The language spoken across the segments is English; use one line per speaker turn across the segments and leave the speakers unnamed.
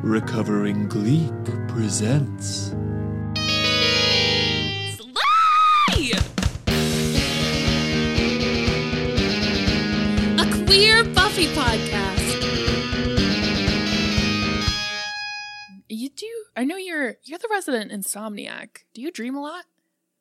Recovering Gleek presents
Slay! A queer Buffy podcast. I know you're the resident insomniac. Do you dream a lot?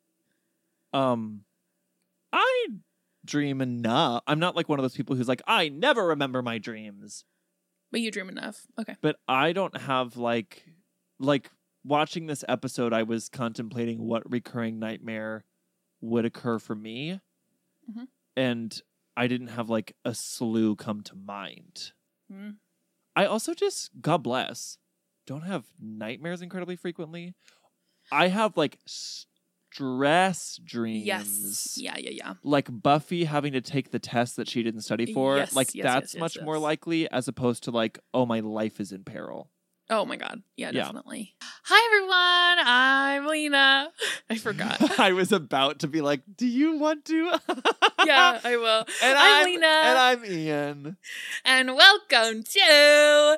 I dream enough. I'm not like one of those people who's like, I never remember my dreams.
But you dream enough. Okay.
But I don't have like watching this episode, I was contemplating what recurring nightmare would occur for me.
Mm-hmm.
And I didn't have like a slew come to mind.
Mm.
I also just, God bless, don't have nightmares incredibly frequently. I have like stress dreams.
Yes. Yeah.
Like Buffy having to take the test that she didn't study for.
Yes,
That's
yes,
much more likely as opposed to like, oh, my life is in peril.
Oh my God. Yeah, definitely. Hi, everyone. I'm Lena. I forgot.
I was about to be like, do you want to?
Yeah, I will.
And
I'm Lena.
And I'm Ian.
And welcome to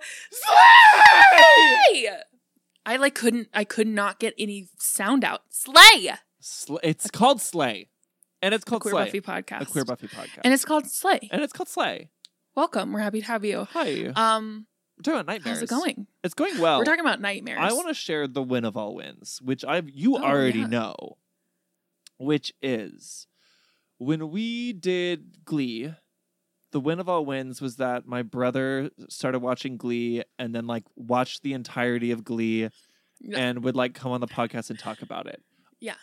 Slay! I could not get any sound out. Slay!
It's called Slay. And it's called
Queer
Slay.
Buffy podcast.
A Queer Buffy podcast.
And it's called Slay.
And it's called Slay.
Welcome. We're happy to have you.
Hi. We're talking about nightmares.
How's it going?
It's going well.
We're talking about nightmares.
I want to share the win of all wins, which you already know, which is when we did Glee. The win of all wins was that my brother started watching Glee and then like watched the entirety of Glee and would like come on the podcast and talk about it.
Yeah.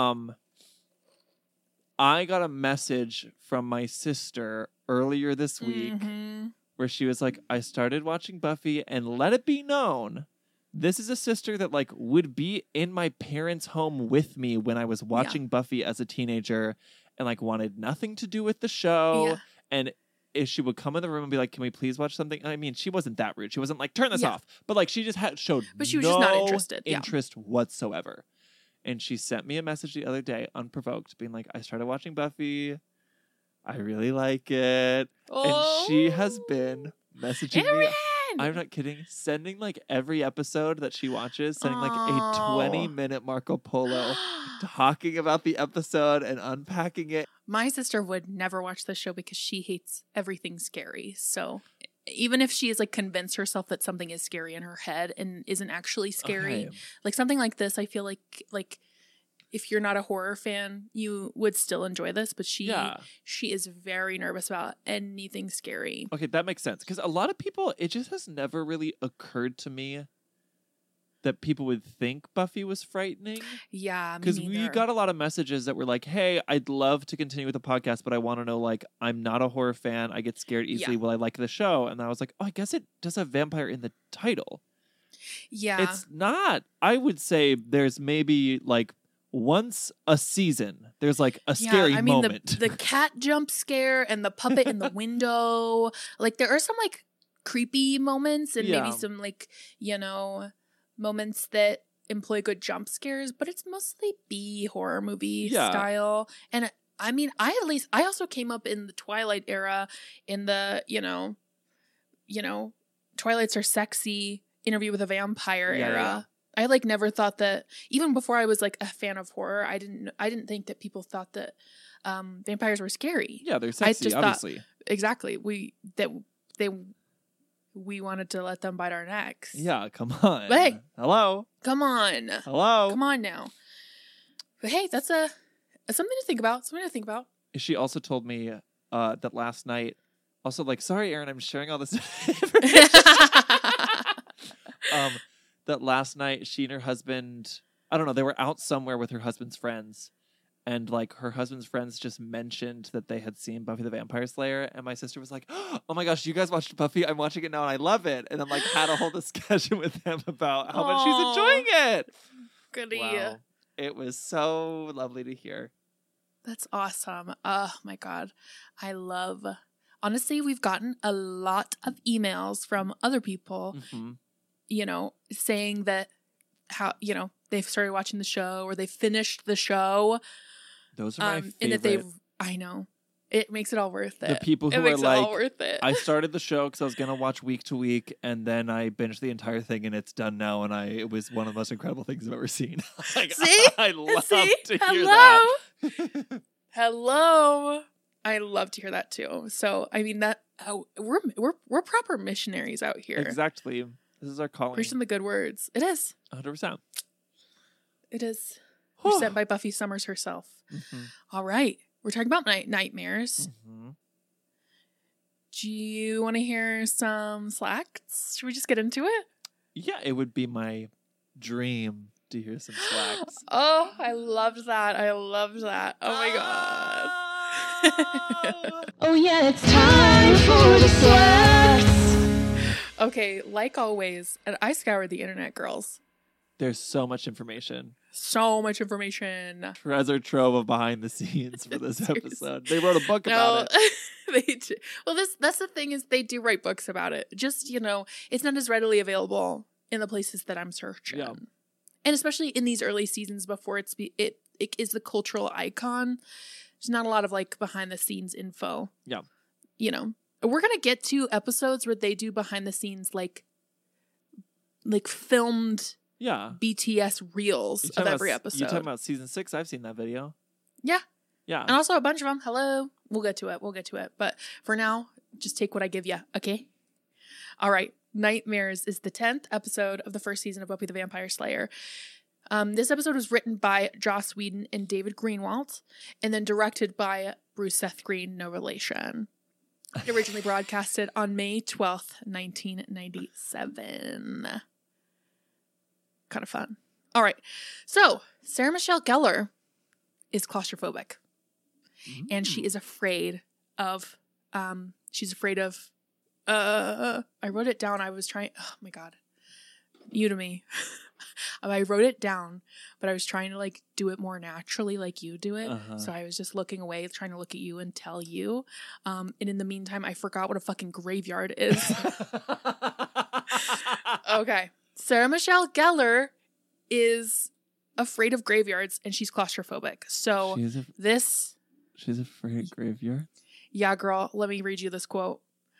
I got a message from my sister earlier this week where she was like, I started watching Buffy, and let it be known, this is a sister that like would be in my parents' home with me when I was watching Buffy as a teenager and like wanted nothing to do with the show.
Yeah.
And if she would come in the room and be like, can we please watch something? I mean, she wasn't that rude. She wasn't like, turn this off. But like, she just showed
but she was just not
interested.
Yeah.
Interest whatsoever. And she sent me a message the other day, unprovoked, being like, I started watching Buffy. I really like it.
Oh.
And she has been messaging me.
Aaron!
I'm not kidding. Sending like every episode that she watches, sending like a 20-minute Marco Polo talking about the episode and unpacking it.
My sister would never watch this show because she hates everything scary. So even if she is like convinced herself that something is scary in her head and isn't actually scary, like something like this, I feel like if you're not a horror fan, you would still enjoy this. But she is very nervous about anything scary.
Okay, that makes sense. Because a lot of people, it just has never really occurred to me that people would think Buffy was frightening.
Yeah,
because we got a lot of messages that were like, hey, I'd love to continue with the podcast, but I want to know, like, I'm not a horror fan. I get scared easily. Will I like the show? And I was like, oh, I guess it does have vampire in the title.
Yeah.
It's not. I would say there's maybe like once a season, there's like a scary moment.
The cat jump scare and the puppet in the window. Like, there are some like creepy moments and maybe some like, moments that employ good jump scares, but it's mostly B horror movie style. And I mean, I also came up in the Twilight era, in the, Twilights Are Sexy, Interview with a Vampire era. I like never thought that, even before I was like a fan of horror, I didn't think that people thought that vampires were scary.
Yeah, they're sexy, obviously.
Exactly. We wanted to let them bite our necks.
Yeah, come on.
But hey,
hello.
Come on.
Hello.
Come on now. But hey, that's something to think about.
She also told me that last night, also like, sorry, Aaron, I'm sharing all this information. That last night, she and her husband, I don't know, they were out somewhere with her husband's friends. And like her husband's friends just mentioned that they had seen Buffy the Vampire Slayer. And my sister was like, oh my gosh, you guys watched Buffy? I'm watching it now and I love it. And then like had a whole discussion with them about how much she's enjoying it.
Goody.
Wow. It was so lovely to hear.
That's awesome. Oh my God. Honestly, we've gotten a lot of emails from other people, saying that how, they've started watching the show or they finished the show.
Those are my favorite.
And that I know. It makes it all worth it.
The people who
it
are
makes
like,
it all worth it.
I started the show because I was going to watch week to week, and then I binged the entire thing, and it's done now, and it was one of the most incredible things I've ever seen. Like,
See?
I love
See?
to hear
Hello?
that.
Hello. I love to hear that too. So, I mean, we're proper missionaries out here.
Exactly. This is our calling.
Preaching the good words. It is.
100%.
It is. We're sent by Buffy Summers herself.
Mm-hmm.
All right. We're talking about nightmares.
Mm-hmm.
Do you want to hear some slacks? Should we just get into it?
Yeah, it would be my dream to hear some slacks.
Oh, I loved that. I loved that. Oh my God.
Oh yeah, it's time for the slacks.
Okay, like always, and I scoured the internet, girls.
There's so much information.
So much information.
Treasure trove of behind the scenes for this episode. They wrote a book about it.
They do. Well, that's the thing is they do write books about it. Just, it's not as readily available in the places that I'm searching.
Yeah.
And especially in these early seasons before it is the cultural icon. There's not a lot of like behind the scenes info.
Yeah.
We're going to get to episodes where they do behind the scenes like filmed BTS reels of every episode.
You're talking about season 6? I've seen that video.
Yeah.
Yeah.
And also a bunch of them. Hello. We'll get to it. But for now, just take what I give you. Okay. All right. Nightmares is the 10th episode of the first season of Buffy the Vampire Slayer. This episode was written by Joss Whedon and David Greenwalt, and then directed by Bruce Seth Green, no relation. It originally broadcasted on May 12th, 1997. Kind of fun. All right. So, Sarah Michelle Gellar is claustrophobic. And she is afraid of, I wrote it down. I was trying, oh my God. You to me. I wrote it down, but I was trying to like do it more naturally like you do it. So I was just looking away, trying to look at you and tell you. And in the meantime, I forgot what a fucking graveyard is. Okay. Sarah Michelle Gellar is afraid of graveyards and she's claustrophobic. So
She's afraid of graveyards?
Yeah, girl. Let me read you this quote.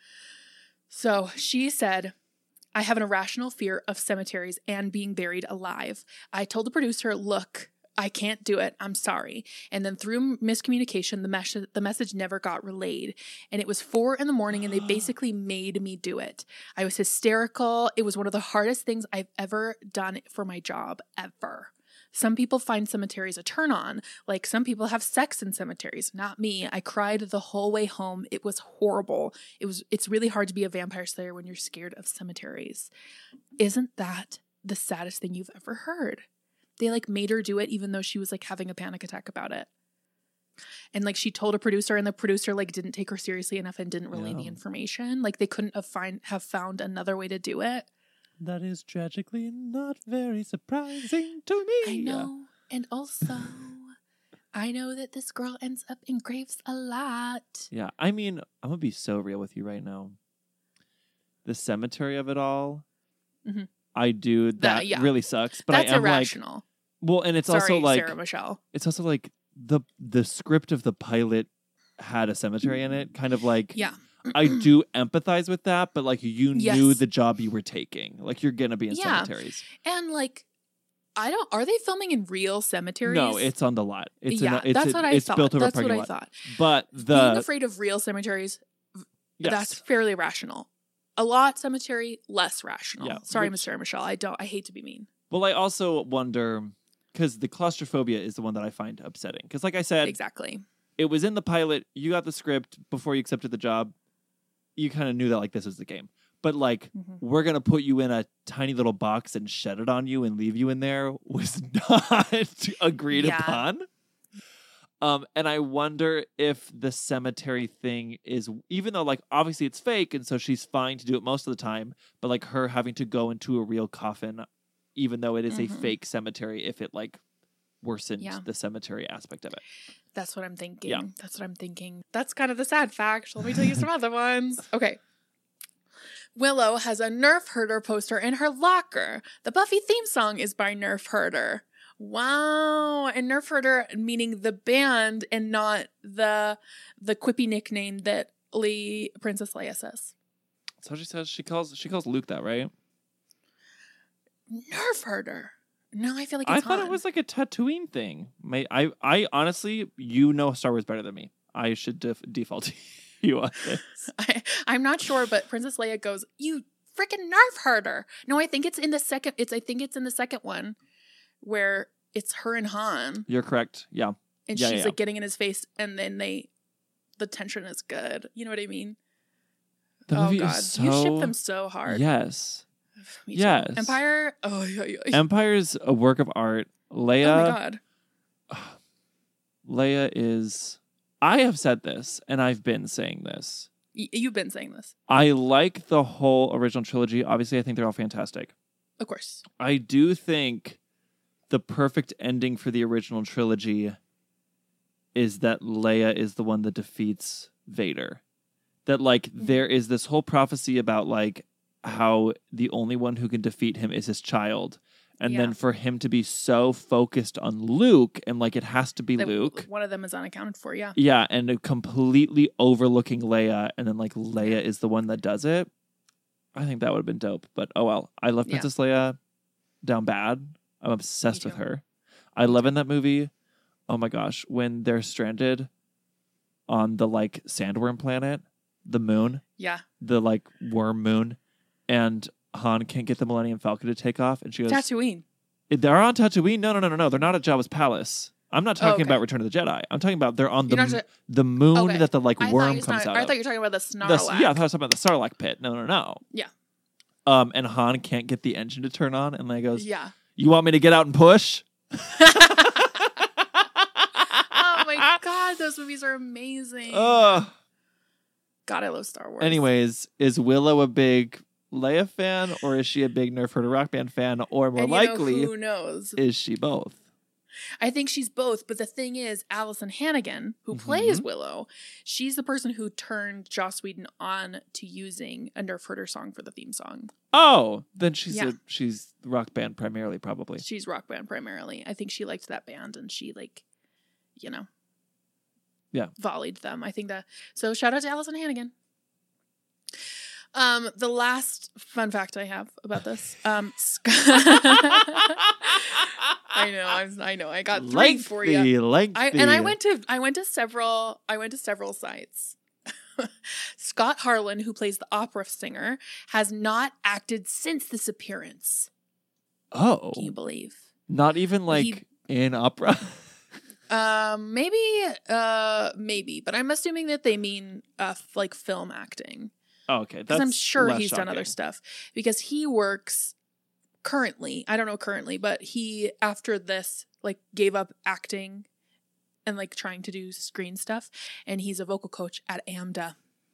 So she said, "I have an irrational fear of cemeteries and being buried alive. I told the producer, look, I can't do it. I'm sorry." And then through miscommunication, the message never got relayed. And it was 4 a.m. and they basically made me do it. I was hysterical. It was one of the hardest things I've ever done for my job, ever. Some people find cemeteries a turn on. Like some people have sex in cemeteries. Not me. I cried the whole way home. It was horrible. It's really hard to be a vampire slayer when you're scared of cemeteries. Isn't that the saddest thing you've ever heard? They like made her do it even though she was like having a panic attack about it. And like she told a producer and the producer like didn't take her seriously enough and didn't relay the information. Like they couldn't have found another way to do it.
That is tragically not very surprising to me.
I know. And also, I know that this girl ends up in graves a lot.
Yeah. I mean, I'm going to be so real with you right now. The cemetery of it all, I do. That really sucks. But
that's
I am
irrational.
Like, well, and it's also like
Sarah Michelle.
It's also like the script of the pilot had a cemetery in it. Kind of like,
yeah.
I do empathize with that, but like you knew the job you were taking. Like you're gonna be in cemeteries.
And like are they filming in real cemeteries?
No, it's on the lot. It's
that's what I thought.
Built over
that's
a
what I
lot.
thought.
But
being afraid of real cemeteries, that's fairly rational. A lot cemetery, less rational.
Yeah,
Sorry, Miss Sarah Michelle. I hate to be mean.
Well, I also wonder because the claustrophobia is the one that I find upsetting. Because like I said,
exactly.
It was in the pilot. You got the script before you accepted the job. You kind of knew that like this was the game. But like we're going to put you in a tiny little box and shed it on you and leave you in there was not agreed upon. And I wonder if the cemetery thing is, even though like obviously it's fake and so she's fine to do it most of the time, but like her having to go into a real coffin, even though it is a fake cemetery, if it like worsened the cemetery aspect of it.
That's what I'm thinking.
Yeah.
That's what I'm thinking. That's kind of the sad fact. Let me tell you some other ones. Okay. Willow has a Nerf Herder poster in her locker. The Buffy theme song is by Nerf Herder. Wow. And Nerf Herder meaning the band and not the quippy nickname that Princess Leia says.
That's how she says. She calls Luke that, right?
Nerf Herder. No, I feel like it's
I thought
Han.
it was like a Tatooine thing. I honestly, you know Star Wars better than me. I should default to you on this.
I'm not sure, but Princess Leia goes, "You freaking Nerf Herder." No, I think it's in the second. I think it's in the second one where it's her and Han,
You're correct. Yeah.
and
Yeah,
she's
yeah.
like getting in his face, and then the tension is good. You know what I mean?
The
Oh
movie
God,
is so...
you ship them so hard.
Yes.
Me too.
Yes.
Empire. Oh yeah.
Empire's a work of art.
Oh my
Leia.
God.
Leia is... I have said this, and I've been saying this.
You've been saying this,
I like the whole original trilogy. Obviously, I think they're all fantastic.
of course.
I do think the perfect ending for the original trilogy is that Leia is the one that defeats Vader. That, like, there is this whole prophecy about, like, how the only one who can defeat him is his child. And
Yeah.
then for him to be so focused on Luke, and, like, it has to be
That
Luke.
One of them is unaccounted for. Yeah.
Yeah, and completely overlooking Leia, and then, like, Leia is the one that does it. I think that would have been dope. But, oh well. I left
Yeah.
Princess Leia down bad. I'm obsessed
Me
with
too.
her. I love in that movie, oh my gosh, when they're stranded on the, like, sandworm planet, the moon,
Yeah.
the, like, worm moon, and Han can't get the Millennium Falcon to take off, and she goes,
Tatooine.
they're on Tatooine? No. They're not at Jabba's palace. I'm not talking
Okay.
about Return of the Jedi. I'm talking about they're on
You're not
the moon
Okay.
that the, like,
I
worm
thought
comes out
I
of.
thought you were talking about the Snarlack.
Yeah, I thought I was talking about the Sarlacc pit. No.
Yeah.
And Han can't get the engine to turn on, and Leia goes,
Yeah.
"You want me to get out and push?"
Oh my God, those movies are amazing.
Ugh.
God, I love Star Wars.
Anyways, is Willow a big Leia fan, or is she a big Nerf Herder Rock Band fan, or more
And
likely,
who knows?
is she both?
I think she's both, but the thing is, Allison Hannigan, who plays Willow, she's the person who turned Joss Whedon on to using a Nerf Herder song for the theme song.
Oh, then she's
Yeah.
she's rock band primarily, probably.
She's rock band primarily. I think she liked that band and she volleyed them. I think that. So shout out to Allison Hannigan. The last fun fact I have about this, I know. I got three for you.
Lengthy.
I went to several sites. Scott Harlan, who plays the opera singer, has not acted since this appearance.
Oh,
Can you believe?
not even like in opera.
Maybe, but I'm assuming that they mean like film acting.
Oh, okay,
Because I'm sure
less
he's done other
shocking.
stuff. Because he works currently, I don't know currently, but he, after this, like, gave up acting and, like, trying to do screen stuff. And he's a vocal coach at AMDA.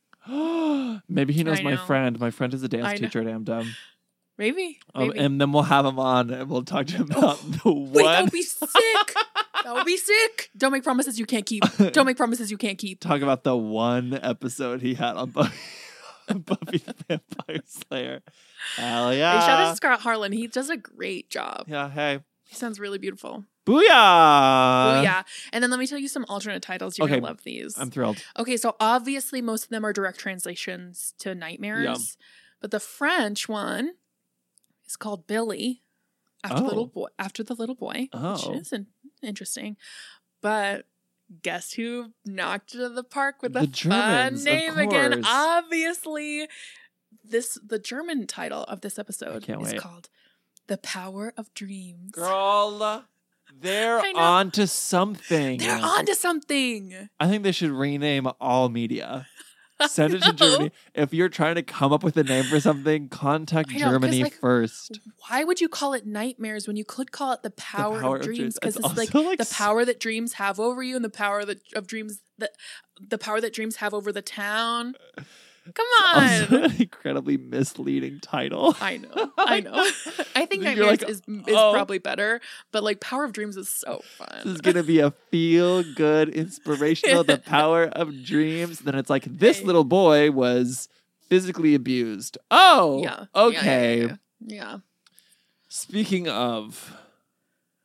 Maybe he knows
I
my
know.
friend. My friend is a dance
I know.
teacher at AMDA.
Maybe.
And then we'll have him on and we'll talk to him about the
Wait, that
one.
would be sick. That would be sick. Don't make promises you can't keep. Don't make promises you can't keep.
Talk about the one episode he had on Buffy the Vampire Slayer. Hell
Hey,
yeah.
shout out to Scott Harlan. He does a great job.
Yeah, hey.
He sounds really beautiful.
Booyah!
Oh, yeah. And then let me tell you some alternate titles. You're
Okay.
going to love these.
I'm thrilled.
Okay, so obviously most of them are direct translations to Nightmares.
Yeah.
But the French one is called Billy after the little boy,
Oh.
which is interesting. But guess who knocked it out of the park with
The
a
Germans,
fun
of
name again?
course.
Obviously, the German title of this episode
can't
is
wait.
called "The Power of Dreams."
Girl, they're
I know.
on to something.
They're on to something.
I think they should rename all media. Send it to
know.
Germany. If you're trying to come up with a name for something, contact
I know, 'cause,
Germany
like,
first.
Why would you call it Nightmares when you could call it the Power,
Power
of
of
Dreams?
Dreams.
Because
It's
it's like
also, like,
the power that dreams have over you and the power of dreams the power that dreams have over the town. Come on.
Also an incredibly misleading title.
I know. I think
You're
Nightmares
like,
is
oh.
probably better, but like Power of Dreams is so fun.
This is gonna be a feel-good, inspirational, the power of dreams. Then it's like, this
Hey.
little boy was physically abused. Oh,
Yeah.
okay.
Yeah.
Speaking of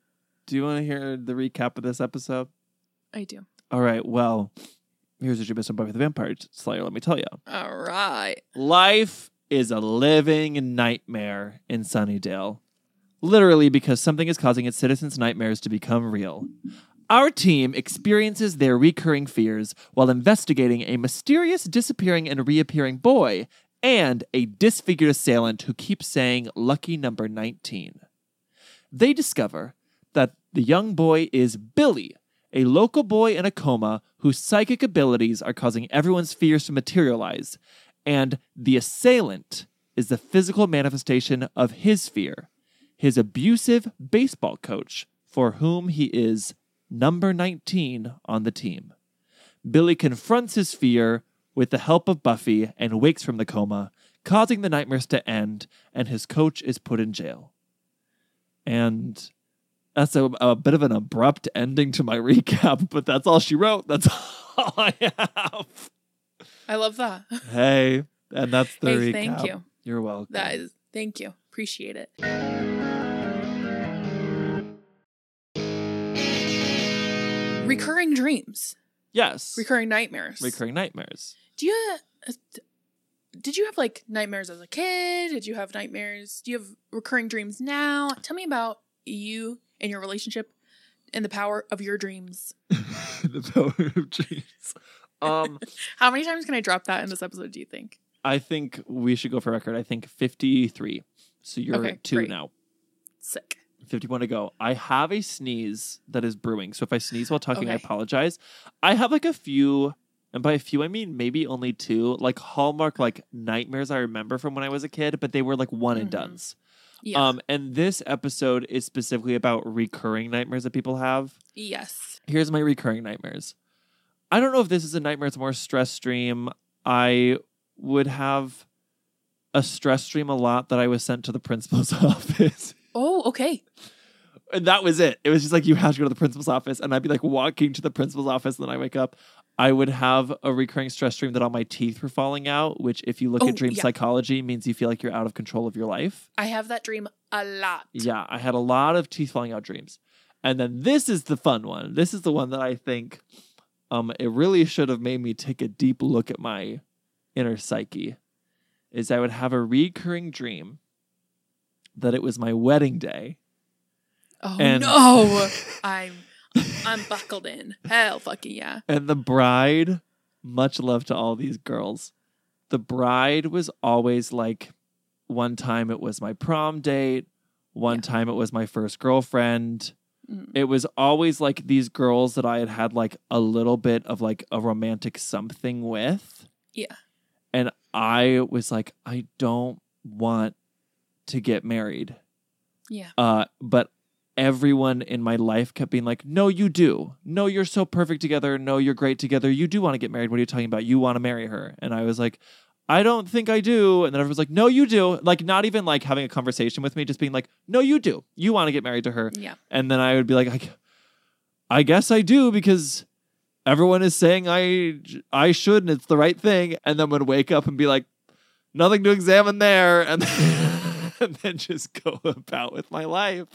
Do you want to hear the recap of this episode?
I do.
All right. Well, here's what you missed on Buffy the Vampire Slayer. Let me tell you.
All right.
Life is a living nightmare in Sunnydale. Literally because something is causing its citizens' nightmares to become real. Our team experiences their recurring fears while investigating a mysterious disappearing and reappearing boy and a disfigured assailant who keeps saying lucky number 19. They discover that the young boy is Billy, a local boy in a coma whose psychic abilities are causing everyone's fears to materialize, and the assailant is the physical manifestation of his fear, his abusive baseball coach, for whom he is number 19 on the team. Billy confronts his fear with the help of Buffy and wakes from the coma, causing the nightmares to end, and his coach is put in jail. And that's a bit of an abrupt ending to my recap, but that's all she wrote. That's all I have.
I love that.
Hey, and that's the recap.
Thank you.
You're welcome.
Thank you. Appreciate it. Recurring dreams.
Yes.
Recurring nightmares.
Recurring nightmares.
Did you have like nightmares as a kid? Did you have nightmares? Do you have recurring dreams now? Tell me about you and your relationship and the power of your dreams.
The power of dreams.
How many times can I drop that in this episode, do you think?
I think we should go for record. I think 53. So you're
Okay,
at 2
great.
now.
Sick.
51 to go. I have a sneeze that is brewing. So if I sneeze while talking, I
Okay.
apologize. I have like a few, and by a few, I mean maybe only 2, like Hallmark, like nightmares I remember from when I was a kid, but they were like one and dones.
Yeah.
And this episode is specifically about recurring nightmares that people have.
Yes.
Here's my recurring nightmares. I don't know if this is a nightmare. It's more stress dream. I would have a stress dream a lot that I was sent to the principal's office.
Oh, okay.
And that was it. It was just like, you have to go to the principal's office. And I'd be like walking to the principal's office. And then I wake up. I would have a recurring stress dream that all my teeth were falling out, which if you look at dream psychology means you feel like you're out of control of your life.
I have that dream a lot.
Yeah, I had a lot of teeth falling out dreams. And then this is the fun one. This is the one that I think it really should have made me take a deep look at my inner psyche. Is I would have a recurring dream that it was my wedding day.
Oh
And-
no. I'm buckled in. Hell fucking yeah.
And the bride, much love to all these girls. The bride was always like, one time it was my prom date. One time it was my first girlfriend. It was always like these girls that I had like a little bit of like a romantic something with.
Yeah.
And I was like, I don't want to get married.
Yeah.
But everyone in my life kept being like, no, you do. No, you're so perfect together. No, you're great together. You do want to get married. What are you talking about? You want to marry her. And I was like, I don't think I do. And then everyone's like, no, you do. Like, not even like having a conversation with me, just being like, no, you do. You want to get married to her.
Yeah.
And then I would be like, I guess I do because everyone is saying I should and it's the right thing. And then would wake up and be like, nothing to examine there. And then just go about with my life.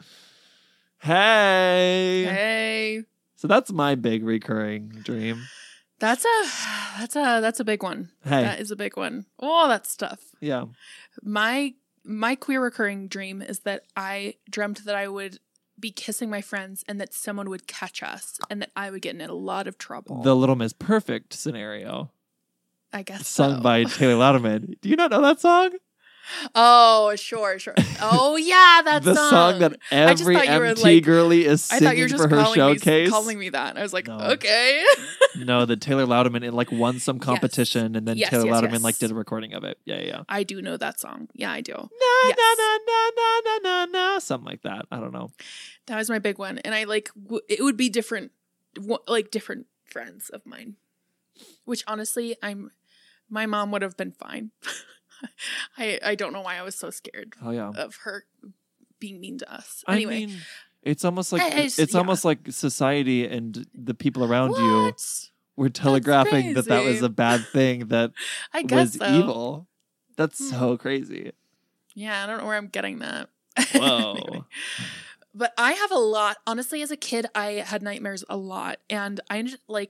Hey. So that's my big recurring dream.
That's a big one.
Hey.
That is a big one. Oh, that's tough.
Yeah.
My queer recurring dream is that I dreamt that I would be kissing my friends and that someone would catch us and that I would get in a lot of trouble.
The Little Miss Perfect scenario.
I guess
Sung
so.
by Taylor Louderman. Do you not know that song?
Oh, sure. Oh, yeah, that
The song that
I just
every
thought you were,
MT
like-
girlie is
I thought you were
singing
just
for her
calling
showcase.
me that. I was like,
No.
okay.
No, the Taylor Louderman it like won some competition and then
Yes,
Taylor
yes,
Louderman
yes.
like did a recording of it. Yeah.
I do know that song. Yeah, I do.
Na,
Yes.
na, something like that. I don't know.
That was my big one. And I like, it would be different friends of mine, which honestly, my mom would have been fine. I don't know why I was so scared
Oh yeah.
of her being mean to us. Anyway,
I mean, it's almost like
It's-
it's
yeah.
almost like society and the people around you
what?
were telegraphing that was
crazy.
a bad thing that
I guess
was
so.
evil. That's so crazy.
Yeah, I don't know where I'm getting that.
Whoa.
Anyway. But I have a lot. Honestly, as a kid, I had nightmares a lot. And I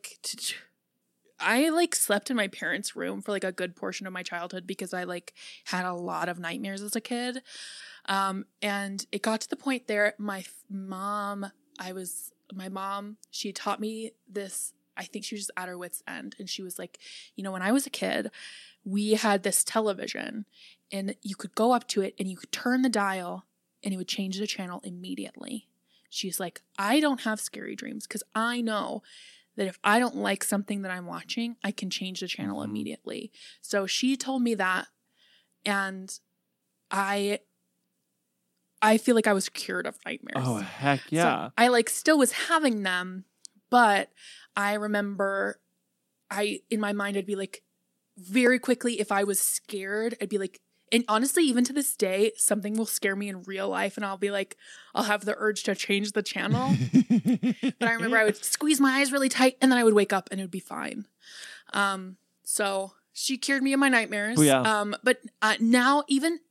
slept in my parents' room for like a good portion of my childhood because I like had a lot of nightmares as a kid. And it got to the point there, my mom, she taught me this. I think she was just at her wit's end. And she was like, you know, when I was a kid, we had this television and you could go up to it and you could turn the dial and it would change the channel immediately. She's like, I don't have scary dreams because I know that if I don't like something that I'm watching, I can change the channel immediately. So she told me that, and I feel like I was cured of nightmares.
Oh, heck yeah.
So I like still was having them, but I remember in my mind, I'd be like, very quickly, if I was scared, I'd be like, and honestly, even to this day, something will scare me in real life and I'll be like, I'll have the urge to change the channel. But I remember I would squeeze my eyes really tight and then I would wake up and it would be fine. So she cured me of my nightmares.
Oh, yeah.
But now, even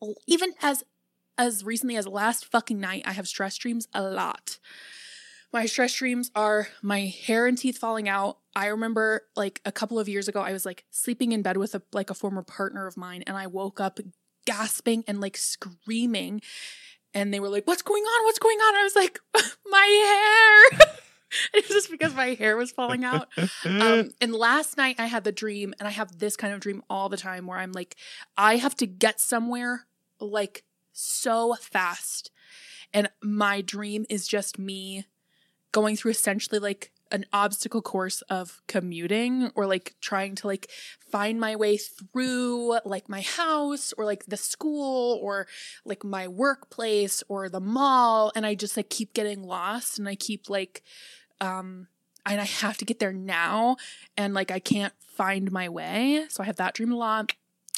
as recently as last fucking night, I have stress dreams a lot. My stress dreams are my hair and teeth falling out. I remember like a couple of years ago, I was like sleeping in bed with a former partner of mine and I woke up gasping and like screaming and they were like, what's going on? What's going on? I was like, my hair. It was just because my hair was falling out. And last night I had the dream, and I have this kind of dream all the time where I'm like, I have to get somewhere like so fast. And my dream is just me going through essentially like an obstacle course of commuting or like trying to like find my way through like my house or like the school or like my workplace or the mall. And I just like keep getting lost and I keep like, and I have to get there now and like I can't find my way. So I have that dream a lot.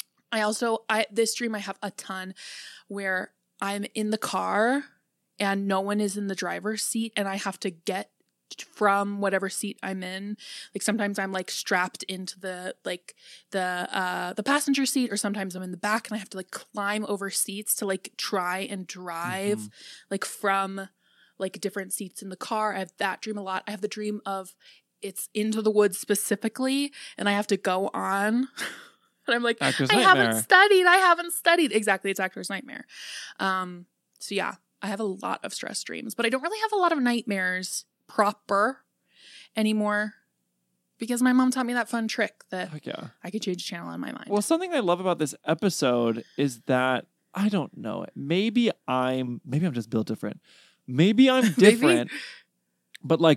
This dream I have a ton where I'm in the car and no one is in the driver's seat and I have to get from whatever seat I'm in. Like sometimes I'm like strapped into the passenger seat, or sometimes I'm in the back and I have to like climb over seats to like try and drive like from like different seats in the car. I have that dream a lot. I have the dream of it's into the woods specifically and I have to go on and I'm like, I haven't studied. Exactly. It's actor's nightmare. So yeah, I have a lot of stress dreams, but I don't really have a lot of nightmares proper anymore because my mom taught me that fun trick that I could change channel in my mind.
Well, something I love about this episode is that I don't know. Maybe I'm just built different. Maybe I'm different, but like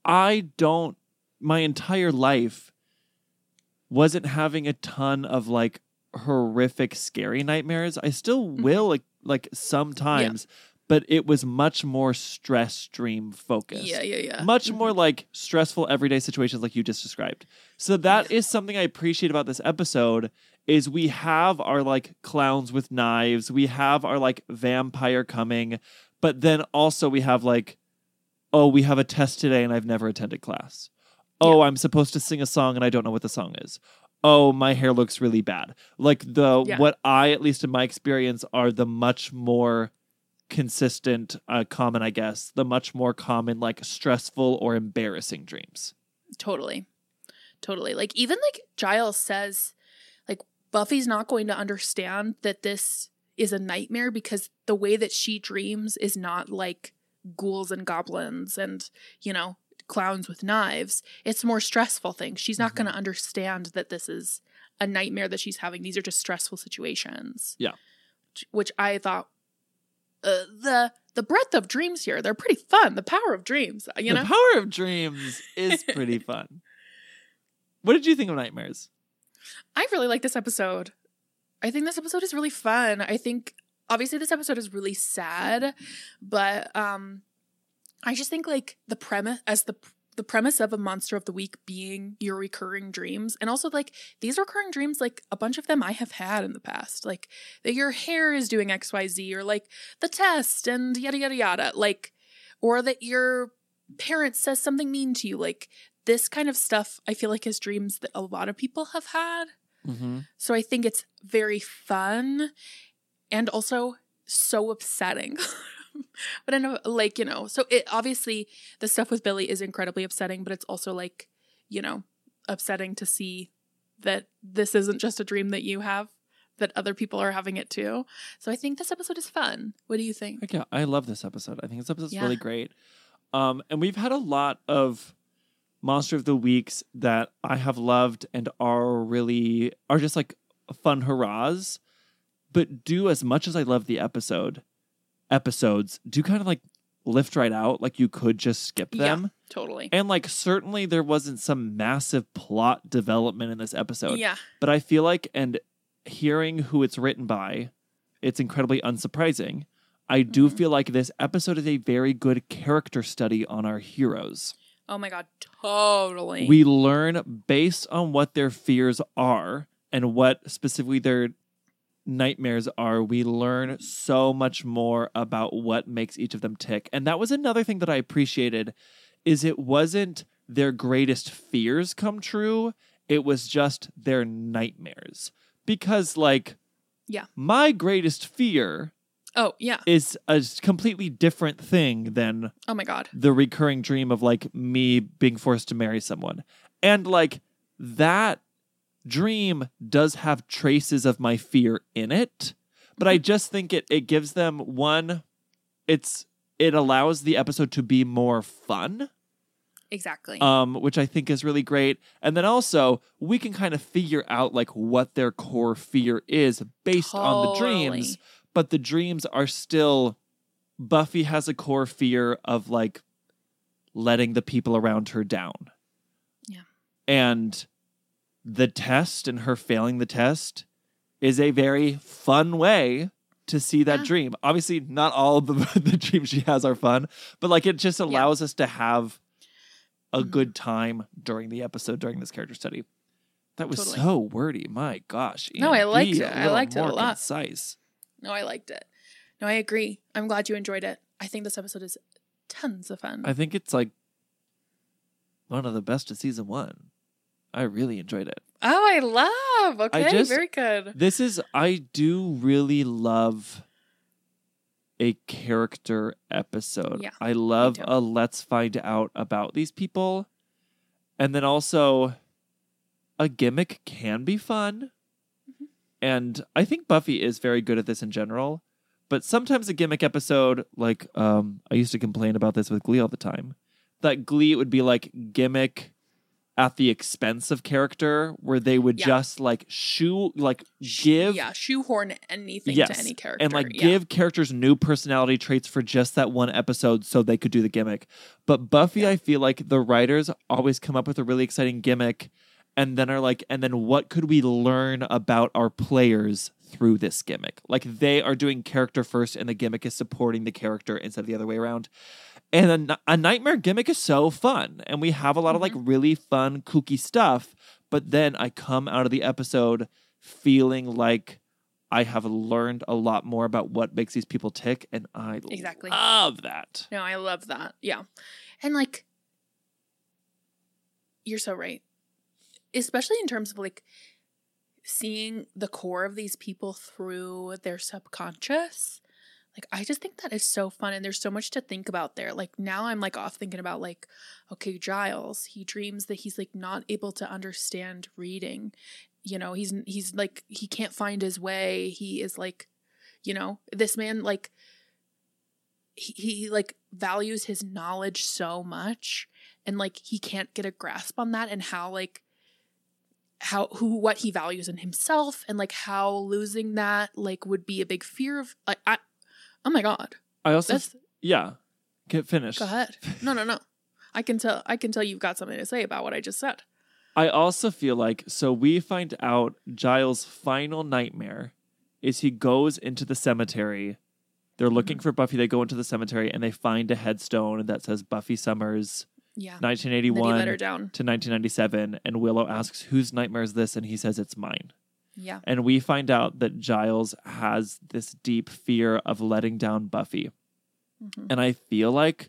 my entire life wasn't having a ton of like horrific, scary nightmares. I still will like sometimes. Yeah. But it was much more stress dream focused. Yeah. Much more like stressful everyday situations like you just described. So that is something I appreciate about this episode is we have our like clowns with knives. We have our like vampire coming. But then also we have like, oh, we have a test today and I've never attended class. Oh, I'm supposed to sing a song and I don't know what the song is. Oh, my hair looks really bad. Like what I, at least in my experience, are the much more consistent, common, I guess, the much more common, like stressful or embarrassing dreams. Totally.
Like even like Giles says, like Buffy's not going to understand that this is a nightmare because the way that she dreams is not like ghouls and goblins and, you know, clowns with knives. It's a more stressful thing. She's not going to understand that this is a nightmare that she's having. These are just stressful situations.
Yeah.
Which I thought the breadth of dreams here, they're pretty fun. The power of dreams, you know?
The power of dreams is pretty fun. What did you think of Nightmares?
I really like this episode. I think this episode is really fun. I think, obviously, this episode is really sad, but I just think, like, the premise of a monster of the week being your recurring dreams, and also like these recurring dreams, like a bunch of them I have had in the past, like that your hair is doing XYZ, or like the test and yada yada yada, like, or that your parent says something mean to you, like this kind of stuff I feel like is dreams that a lot of people have had. So I think it's very fun and also so upsetting. But I know, like, you know, so it obviously the stuff with Billy is incredibly upsetting, but it's also like, you know, upsetting to see that this isn't just a dream that you have, that other people are having it too. So I think this episode is fun. What do you think?
Yeah, I love this episode. I think this episode's really great. And we've had a lot of Monster of the Weeks that I have loved and are just like fun hurrahs, but do, as much as I love the episodes do kind of like lift right out. Like you could just skip them.
Yeah, totally.
And like certainly there wasn't some massive plot development in this episode.
Yeah.
But I feel like, and hearing who it's written by, it's incredibly unsurprising. I do feel like this episode is a very good character study on our heroes.
Oh my God, totally.
We learn based on what their fears are and what specifically their nightmares are. We learn so much more about what makes each of them tick. And that was another thing that I appreciated, is it wasn't their greatest fears come true. It was just their nightmares. Because like, my greatest fear is a completely different thing than
oh my God,
the recurring dream of like me being forced to marry someone. And like that dream does have traces of my fear in it, but I just think it gives them it allows the episode to be more fun.
Exactly.
Which I think is really great. And then also we can kind of figure out like what their core fear is based on the dreams, but the dreams are still, Buffy has a core fear of like letting the people around her down.
Yeah. And
the test and her failing the test is a very fun way to see that dream. Obviously, not all of the dreams she has are fun, but like it just allows us to have a good time during the episode, during this character study. That was so wordy. My gosh.
No, I liked it. I liked it a lot.
Concise.
No, I liked it. No, I agree. I'm glad you enjoyed it. I think this episode is tons of fun.
I think it's like one of the best of season 1. I really enjoyed it.
Oh, I love. Okay, very good.
I do really love a character episode.
Yeah,
I love a let's find out about these people. And then also a gimmick can be fun. Mm-hmm. And I think Buffy is very good at this in general. But sometimes a gimmick episode, like I used to complain about this with Glee all the time, that Glee would be like gimmick at the expense of character, where they would just like
shoehorn anything to any character.
And like give characters new personality traits for just that one episode so they could do the gimmick. But Buffy, I feel like the writers always come up with a really exciting gimmick and then are like, and then what could we learn about our players through this gimmick? Like they are doing character first and the gimmick is supporting the character instead of the other way around. And a nightmare gimmick is so fun. And we have a lot of like really fun, kooky stuff. But then I come out of the episode feeling like I have learned a lot more about what makes these people tick. And I love that.
No, I love that. Yeah. And like, you're so right. Especially in terms of like seeing the core of these people through their subconscious. Like, I just think that is so fun, and there's so much to think about there. Like, now I'm, like, off thinking about, like, okay, Giles, he dreams that he's, like, not able to understand reading. You know, he's like, he can't find his way. He is, like, you know, this man, like, he like, values his knowledge so much, and, like, he can't get a grasp on that, and how, like, what he values in himself, and, like, how losing that, like, would be a big fear of, like, oh my God.
I also get finished.
Go ahead. No. I can tell you've got something to say about what I just said.
I also feel like, so we find out Giles' final nightmare is he goes into the cemetery. They're looking for Buffy. They go into the cemetery and they find a headstone that says Buffy Summers, 1981
let her down
to 1997. And Willow asks, whose nightmare is this? And he says, it's mine.
Yeah.
And we find out that Giles has this deep fear of letting down Buffy. Mm-hmm. And I feel like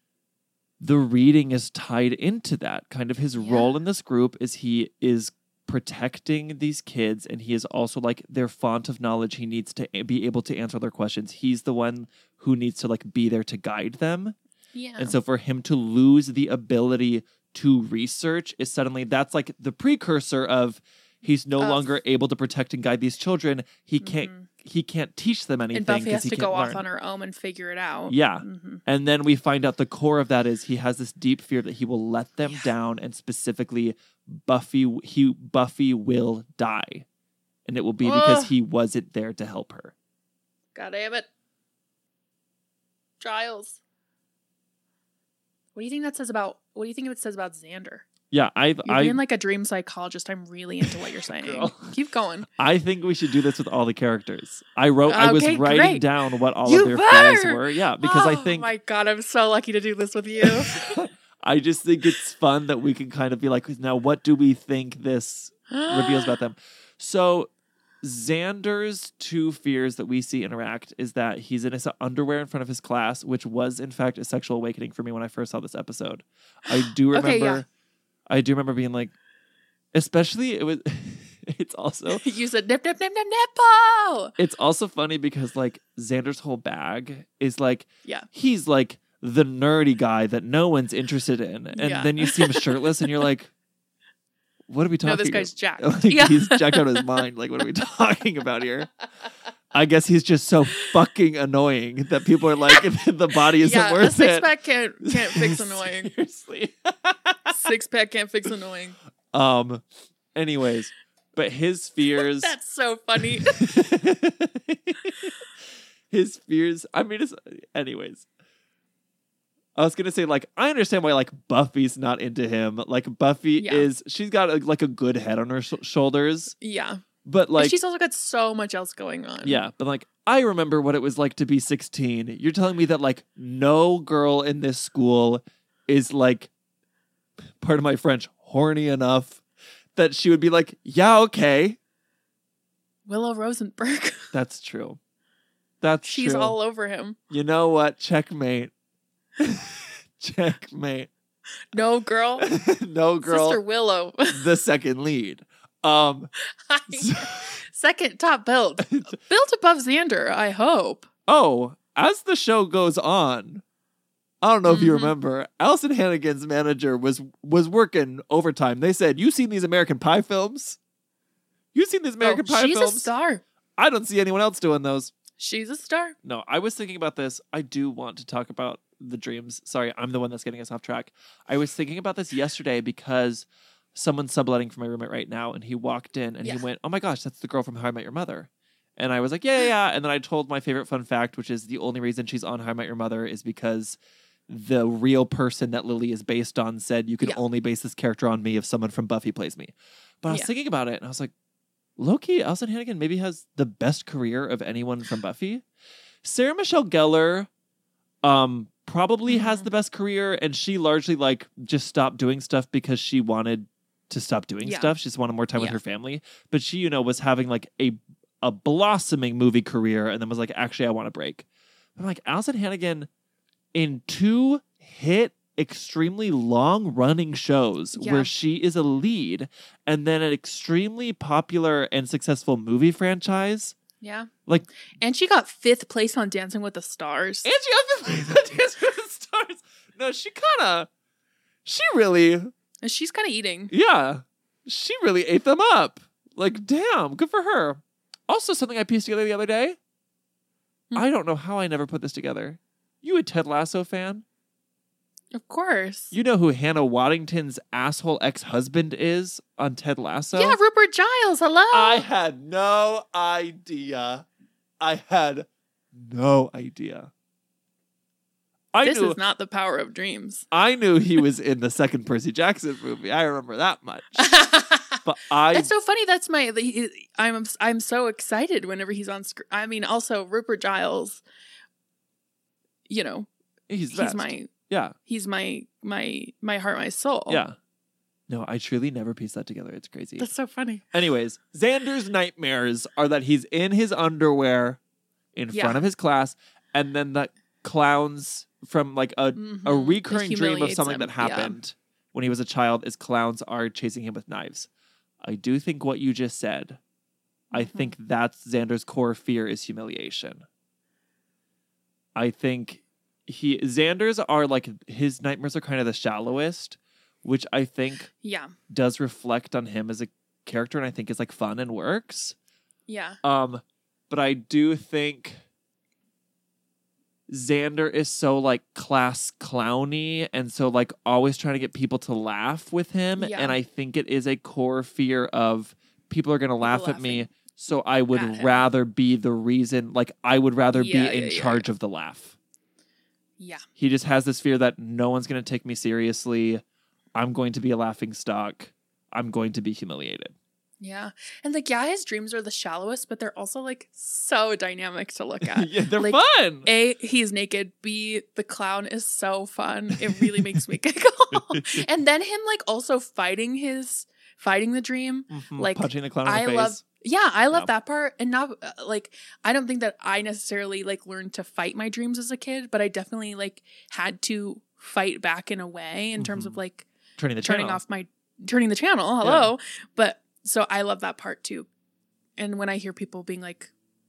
the reading is tied into that. Kind of his role in this group is he is protecting these kids, and he is also like their font of knowledge. He needs to be able to answer their questions. He's the one who needs to like be there to guide them.
Yeah.
And so for him to lose the ability to research is suddenly, that's like the precursor of he's no longer able to protect and guide these children. He can't teach them anything.
And Buffy has to go
learn.
off on her own and figure it out.
Yeah. And then we find out the core of that is he has this deep fear that he will let them down, and specifically Buffy will die. And it will be because he wasn't there to help her.
God damn it. Giles. What do you think it says about Xander?
Yeah,
You're being like a dream psychologist. I'm really into what you're saying. Keep going.
I think we should do this with all the characters. I was writing
great.
down what all of their fears were. Yeah, because I think...
Oh my God, I'm so lucky to do this with you.
I just think it's fun that we can kind of be like, now what do we think this reveals about them? So Xander's two fears that we see interact is that he's in his underwear in front of his class, which was in fact a sexual awakening for me when I first saw this episode. I do remember... I do remember being like, especially it's also...
You said nip, nip, nip, nip, nippo!
It's also funny because like Xander's whole bag is like, he's like the nerdy guy that no one's interested in. And then you see him shirtless and you're like, what are we talking about?
No, this guy's jacked.
Like, he's jacked out of his mind. Like, what are we talking about here? I guess he's just so fucking annoying that people are like, the body isn't worth it.
A six-pack can't fix annoying.
Seriously.
Six-pack can't fix annoying.
Anyways, but his fears...
That's so funny.
His fears... I mean, anyways. I was going to say, like, I understand why, like, Buffy's not into him. Like, Buffy is... She's got, a good head on her shoulders.
Yeah.
But like,
and she's also got so much else going on.
Yeah, but like, I remember what it was like to be 16. You're telling me that like no girl in this school is like, pardon my French, horny enough that she would be like, yeah, okay.
Willow Rosenberg.
That's true.
She's all over him.
You know what? Checkmate. Checkmate.
No girl.
No girl.
Sister Willow.
The second lead.
Second top build. Built above Xander, I hope.
Oh, as the show goes on, I don't know if you remember, Allison Hannigan's manager was working overtime. They said, "You seen these American Pie films? You seen these American Pie films?
She's a star.
I don't see anyone else doing those."
She's a star.
No, I was thinking about this. I do want to talk about the dreams. Sorry, I'm the one that's getting us off track. I was thinking about this yesterday because someone's subletting for my roommate right now, and he walked in and he went, "Oh my gosh, that's the girl from How I Met Your Mother." And I was like, yeah. And then I told my favorite fun fact, which is the only reason she's on How I Met Your Mother is because the real person that Lily is based on said, you can only base this character on me if someone from Buffy plays me. But I was thinking about it, and I was like, low-key, Allison Hannigan maybe has the best career of anyone from Buffy. Sarah Michelle Gellar probably has the best career, and she largely like just stopped doing stuff because she wanted to stop doing stuff. She just wanted more time with her family. But she, you know, was having like a blossoming movie career, and then was like, actually, I want a break. I'm like, Allison Hannigan in 2 hit, extremely long-running shows where she is a lead, and then an extremely popular and successful movie franchise.
Yeah.
Like,
and she got 5th place on Dancing with the Stars.
And she got 5th place on Dancing with the Stars. No, she really...
And she's kind of eating.
Yeah. She really ate them up. Like, damn, good for her. Also, something I pieced together the other day. I don't know how I never put this together. You a Ted Lasso fan?
Of course.
You know who Hannah Waddington's asshole ex-husband is on Ted Lasso?
Yeah, Rupert Giles. Hello.
I had no idea.
This is not The Power of Dreams.
I knew he was in the second Percy Jackson movie. I remember that much. But
That's so funny. That's I'm so excited whenever he's on screen. I mean, also Rupert Giles, you know, he's my heart, my soul.
Yeah. No, I truly never pieced that together. It's crazy.
That's so funny.
Anyways, Xander's nightmares are that he's in his underwear in front of his class, and then the clowns from like a recurring dream of something that happened when he was a child is clowns are chasing him with knives. I do think what you just said, I think that's Xander's core fear is humiliation. I think Xander's are like, his nightmares are kind of the shallowest, which I think does reflect on him as a character, and I think is like fun and works.
Yeah.
But I do think Xander is so like class clowny and so like always trying to get people to laugh with him.
Yeah.
And I think it is a core fear of people are going to laugh at me. So I would rather be the reason, like I would rather be in charge of the laugh.
Yeah.
He just has this fear that no one's going to take me seriously. I'm going to be a laughing stock. I'm going to be humiliated.
Yeah. And like, his dreams are the shallowest, but they're also like so dynamic to look at.
Yeah, they're
like,
fun.
A, he's naked. B, the clown is so fun. It really makes me giggle. And then him like also fighting the dream. Like
punching the clown in the face.
I love that part. And not like, I don't think that I necessarily like learned to fight my dreams as a kid, but I definitely like had to fight back in a way in terms of like turning the channel. Hello. Yeah. But so I love that part too. And when I hear people being like,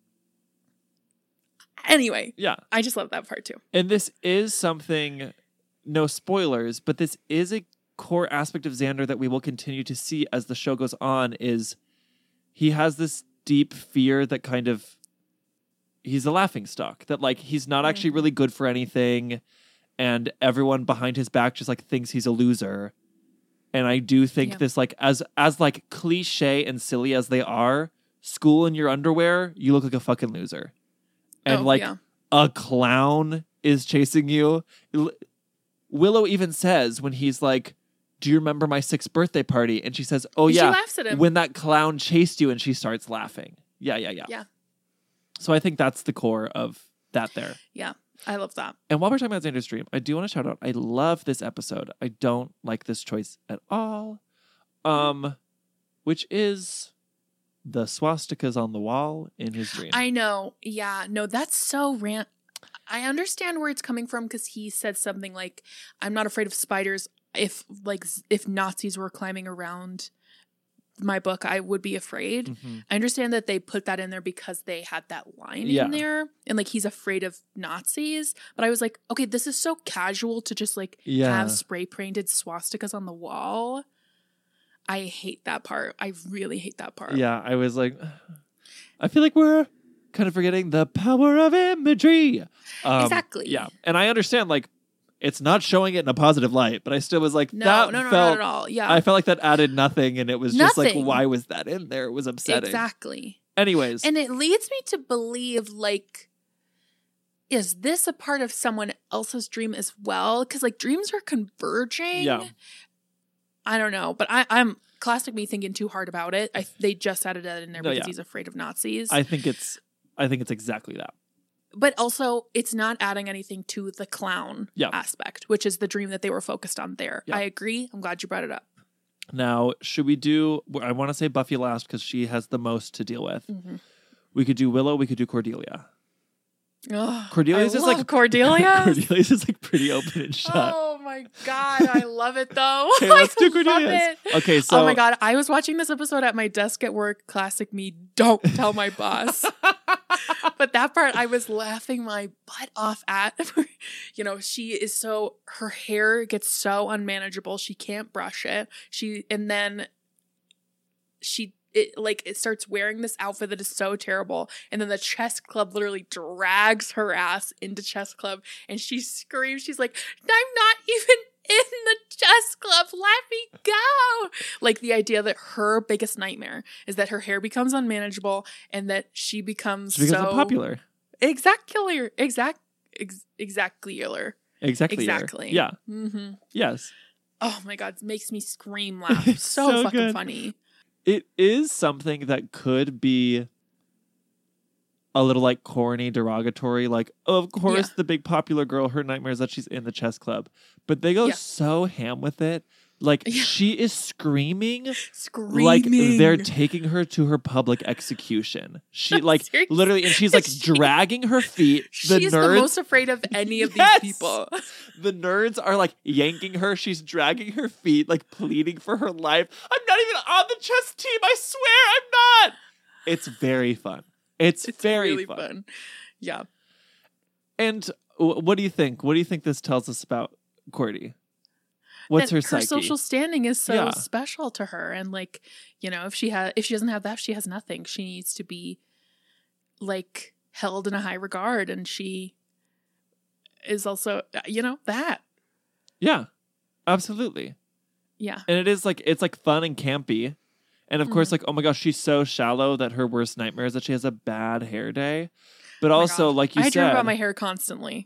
anyway, I just love that part too.
And this is something, no spoilers, but this is a core aspect of Xander that we will continue to see as the show goes on, is he has this deep fear that kind of, he's a laughingstock, that like he's not actually really good for anything, and everyone behind his back just like thinks he's a loser. And I do think this, like, as like cliche and silly as they are, school in your underwear, you look like a fucking loser. And a clown is chasing you. Willow even says when he's like, do you remember my 6th birthday party? And she says, oh yeah,
she laughs at him.
When that clown chased you, and she starts laughing. Yeah. So I think that's the core of that there.
Yeah. I love that.
And while we're talking about Xander's dream, I do want to shout out, I love this episode. I don't like this choice at all. Which is the swastikas on the wall in his dream.
I know. Yeah. No, that's so I understand where it's coming from, because he said something like, I'm not afraid of spiders. If Nazis were climbing around my book, I would be afraid. I understand that they put that in there because they had that line in there, and like he's afraid of Nazis, but I was like, okay, this is so casual to just like have spray painted swastikas on the wall. I hate that part. I really hate that part.
Yeah, I was like, I feel like we're kind of forgetting the power of imagery.
Exactly.
Yeah, and I understand like it's not showing it in a positive light, but I still was like,
no,
not
at all. Yeah.
I felt like that added nothing, and it was just like, why was that in there? It was upsetting.
Exactly.
Anyways.
And it leads me to believe, like, is this a part of someone else's dream as well? Because, like, dreams are converging.
Yeah.
I don't know, but I'm classic me thinking too hard about it. They just added that in there because he's afraid of Nazis.
I think it's exactly that.
But also, it's not adding anything to the clown aspect, which is the dream that they were focused on there. I agree. I'm glad you brought it up.
Now, should we do... I want to say Buffy last because she has the most to deal with. We could do Willow. We could do Cordelia.
Cordelia's is like Cordelia.
Cordelia's is like pretty open and shut.
Oh my god, I love it though.
Okay, let's do Cordelia's. Okay, so
oh my god, I was watching this episode at my desk at work. Classic me. Don't tell my boss. But that part, I was laughing my butt off at. You know, she is so, her hair gets so unmanageable. She can't brush it. It starts wearing this outfit that is so terrible. And then the chess club literally drags her ass into chess club. And she screams. She's like, I'm not even in the chess club. Let me go. Like the idea that her biggest nightmare is that her hair becomes unmanageable and that she becomes so
unpopular.
Exactly.
Yeah.
Mm-hmm.
Yes.
Oh my god, it makes me scream laugh. So fucking good. Funny.
It is something that could be a little like corny, derogatory. Like, oh, of course, the big popular girl, her nightmare is that she's in the chess club. But they go so ham with it. Like
Yeah.
she is screaming
Screaming.
like they're taking her to her public execution. She like
Seriously.
literally, and she's like dragging her feet. The
She's
nerds,
the most afraid of any of
Yes!
these people.
the nerds are like yanking her. She's dragging her feet, like pleading for her life. I'm not even on the chess team. I swear I'm not. It's very fun. It's very
really
fun.
Yeah.
And what do you think? What do you think this tells us about Cordy? What's
That
her psyche?
Her social standing is so
Yeah.
special to her, and like, you know, if she doesn't have that, she has nothing. She needs to be like held in a high regard, and she is also, you know, that.
Yeah, absolutely.
Yeah.
And it is like, it's like fun and campy. And of course,
Mhm.
like, oh my gosh, she's so shallow that her worst nightmare is that she has a bad hair day. But
Oh my
also,
God.
like you
I
said,
dream about my hair constantly.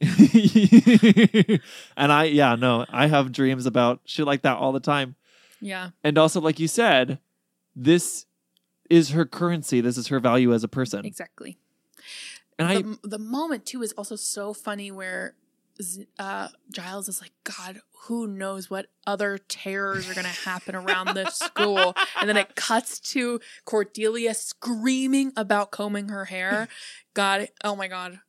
and I have dreams about shit like that all the time.
Yeah.
And also, like you said, this is her currency. This is her value as a person.
Exactly.
And
The moment too is also so funny where Giles is like, God, who knows what other terrors are going to happen around this school. And then it cuts to Cordelia screaming about combing her hair. God, oh my God.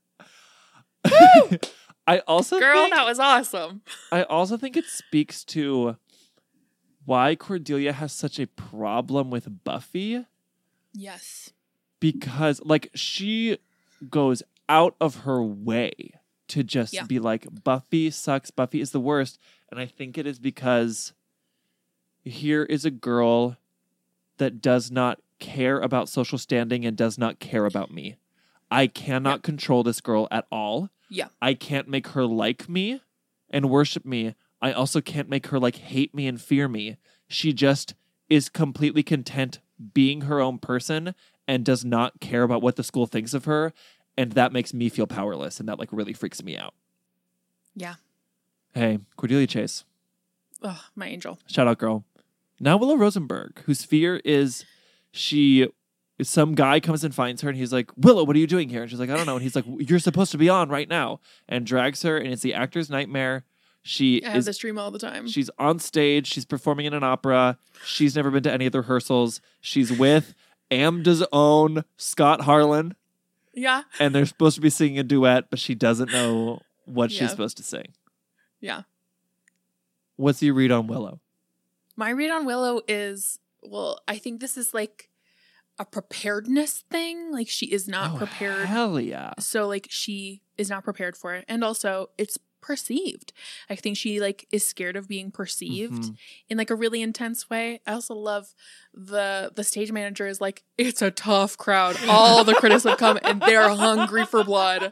I also
Girl,
think,
that was awesome.
I also think it speaks to why Cordelia has such a problem with Buffy.
Yes.
Because like she goes out of her way to just
Yeah.
be like, Buffy sucks, Buffy is the worst. And I think it is because here is a girl that does not care about social standing and does not care about me. I cannot control this girl at all.
Yeah.
I can't make her like me and worship me. I also can't make her like hate me and fear me. She just is completely content being her own person and does not care about what the school thinks of her. And that makes me feel powerless. And that like really freaks me out.
Yeah.
Hey, Cordelia Chase.
Oh, my angel.
Shout out, girl. Now Willow Rosenberg, whose fear is some guy comes and finds her and he's like, Willow, what are you doing here? And she's like, I don't know. And he's like, you're supposed to be on right now. And drags her, and it's the actor's nightmare.
I have this dream all the time.
She's on stage. She's performing in an opera. She's never been to any of the rehearsals. She's with AMDA's own Scott Harlan.
Yeah.
And they're supposed to be singing a duet, but she doesn't know what
Yeah.
she's supposed to sing.
Yeah.
What's your read on Willow?
My read on Willow is, well, I think this is like a preparedness thing. Like she is not prepared.
Hell yeah.
So like she is not prepared for it. And also it's perceived. I think she like is scared of being perceived
Mhm.
in like a really intense way. I also love the stage manager is like, it's a tough crowd. All the critics have come and they're hungry for blood.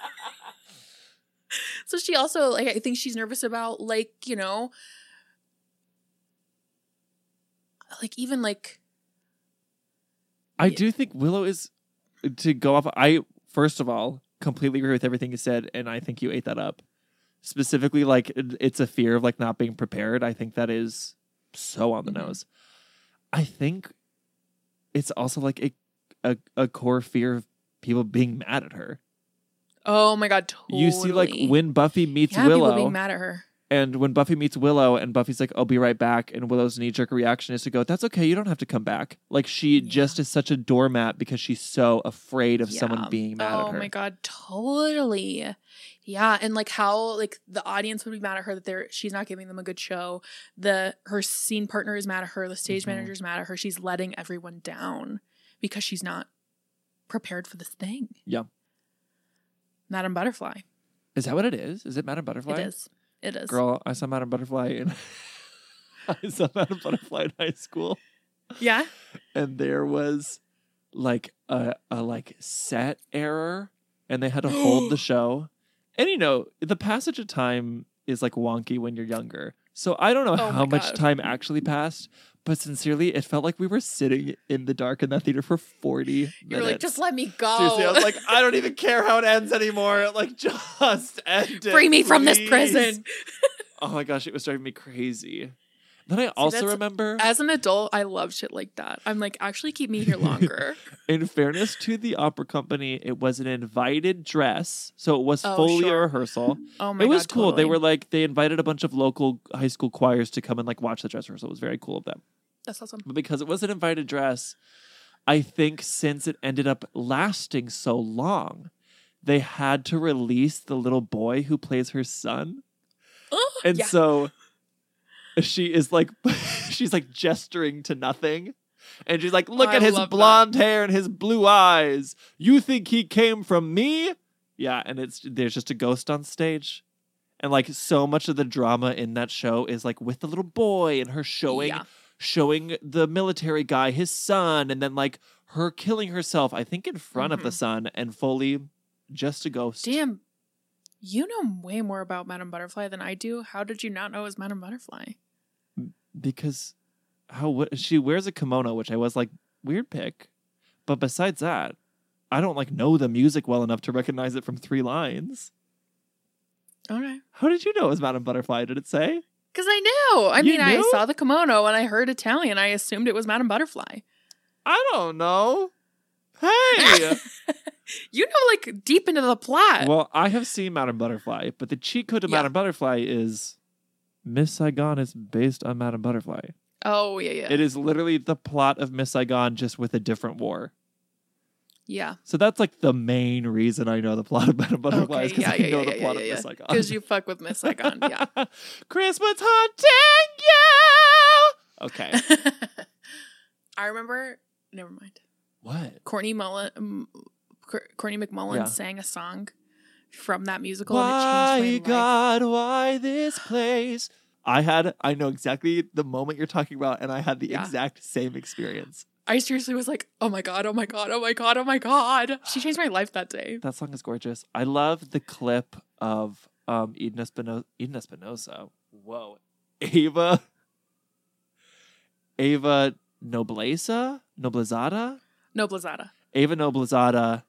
So she also like, I think she's nervous about like, you know, like even like
I do think Willow is, to go off, I, first of all, completely agree with everything you said, and I think you ate that up. Specifically, like, it's a fear of, like, not being prepared. I think that is so on the
Mhm.
nose. I think it's also, like, a core fear of people being mad at her.
oh my God, totally.
You see, like, when Buffy meets
people
Willow,
being mad at her.
and when Buffy meets Willow, and Buffy's like, I'll be right back, and Willow's knee-jerk reaction is to go, that's okay, you don't have to come back. Like, she just is such a doormat because she's so afraid of someone being mad at her.
Oh my God, totally. Yeah, and like how like the audience would be mad at her that she's not giving them a good show. Her scene partner is mad at her. The stage manager is mad at her. She's letting everyone down because she's not prepared for this thing.
Yeah.
Madame Butterfly.
Is that what it is? Is it Madame Butterfly?
It is. It is.
Girl, I saw Madame Butterfly in high school,
Yeah.
and there was like a like set error, and they had to hold the show. And you know, the passage of time is like wonky when you're younger, so I don't know
Oh
how
my
much
God.
time actually passed. But sincerely, it felt like we were sitting in the dark in that theater for 40 minutes.
You were like, just let me go.
Seriously, I was like, I don't even care how it ends anymore. Like, just end it.
free me from this
please.
prison.
Oh my gosh, it was driving me crazy. Then I also
that's-
remember,
As an adult, I love shit like that. I'm like, actually keep me here longer.
in fairness to the opera company, it was an invited dress. So it was
Oh,
fully a
sure.
rehearsal.
Oh my god,
It was cool. They
totally.
were like, they invited a bunch of local high school choirs to come and like watch the dress rehearsal. It was very cool of them.
That's awesome.
But because it was an invited dress, I think since it ended up lasting so long, they had to release the little boy who plays her son. And
Yeah.
so she is like, she's like gesturing to nothing. And she's like, look
I
at his
love
blonde hair and his blue eyes. You think he came from me? Yeah. And there's just a ghost on stage. And like so much of the drama in that show is like with the little boy and her showing the military guy his son, and then like her killing herself, I think in front of the son, and fully just a ghost.
Damn, you know way more about Madame Butterfly than I do. How did you not know it was Madame Butterfly?
Because she wears a kimono, which I was like, weird pick. But besides that, I don't like know the music well enough to recognize it from 3 lines.
Okay.
How did you know it was Madame Butterfly? Did it say?
Because I knew. I
You
mean, I
knew?
saw the kimono and I heard Italian. I assumed it was Madame Butterfly.
I don't know. Hey!
You know, like, deep into the plot.
Well, I have seen Madame Butterfly, but the cheat code to
Yeah.
Madame Butterfly is Miss Saigon is based on Madame Butterfly.
Oh, yeah.
It is literally the plot of Miss Saigon, just with a different war.
Yeah.
So that's like the main reason I know the plot of Madame Butterfly is
Okay,
because I know the plot of Miss Saigon.
Because you fuck with Miss Saigon, yeah.
Christmas hunting you! Okay.
I remember, never mind.
What?
Courtney McMullen
Yeah.
sang a song from that musical
Why,
and it changed my life.
God, why this place? I know exactly the moment you're talking about, and I had the
Yeah.
exact same experience.
I seriously was like, oh my God, oh my God, oh my God, oh my God. She changed my life that day.
That song is gorgeous. I love the clip of Eden Espinosa. Whoa. Ava Noblezada?
No, Blazada.
Ava Noblezada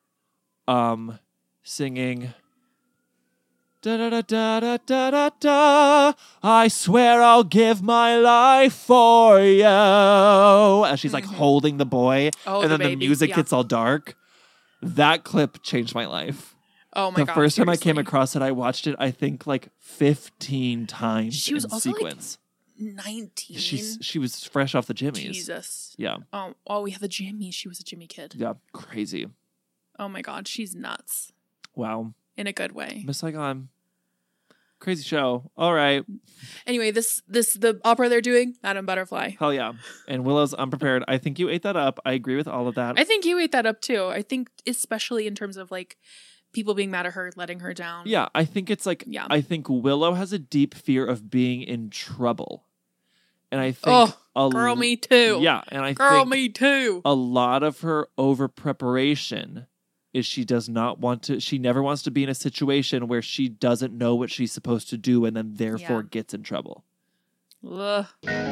singing da da da da da da da da. I swear I'll give my life for you. As she's like holding the boy,
Oh,
and
the
then the
baby,
music
yeah.
gets all dark. That clip changed my life.
Oh my
The
God.
first time I came
seriously.
across it, I watched it, I think, like 15 times
She was
in
also, like,
sequence.
19.
She was fresh off the Jimmys.
Jesus.
Yeah.
Oh, we have the Jimmy. She was a Jimmy kid.
Yeah. Crazy.
Oh my God. She's nuts.
Wow.
In a good way.
Miss Saigon. Crazy show. All right.
Anyway, the opera they're doing, Madame Butterfly.
Hell yeah. And Willow's Unprepared. I think you ate that up. I agree with all of that.
I think you ate that up too. I think especially in terms of like people being mad at her, letting her down.
Yeah. I think it's like,
Yeah.
I think Willow has a deep fear of being in trouble. And I think.
Girl, me too.
Yeah. And I
Girl,
think
me too.
a lot of her over preparation is she never wants to be in a situation where she doesn't know what she's supposed to do and then therefore
Yeah.
gets in trouble.
Ugh.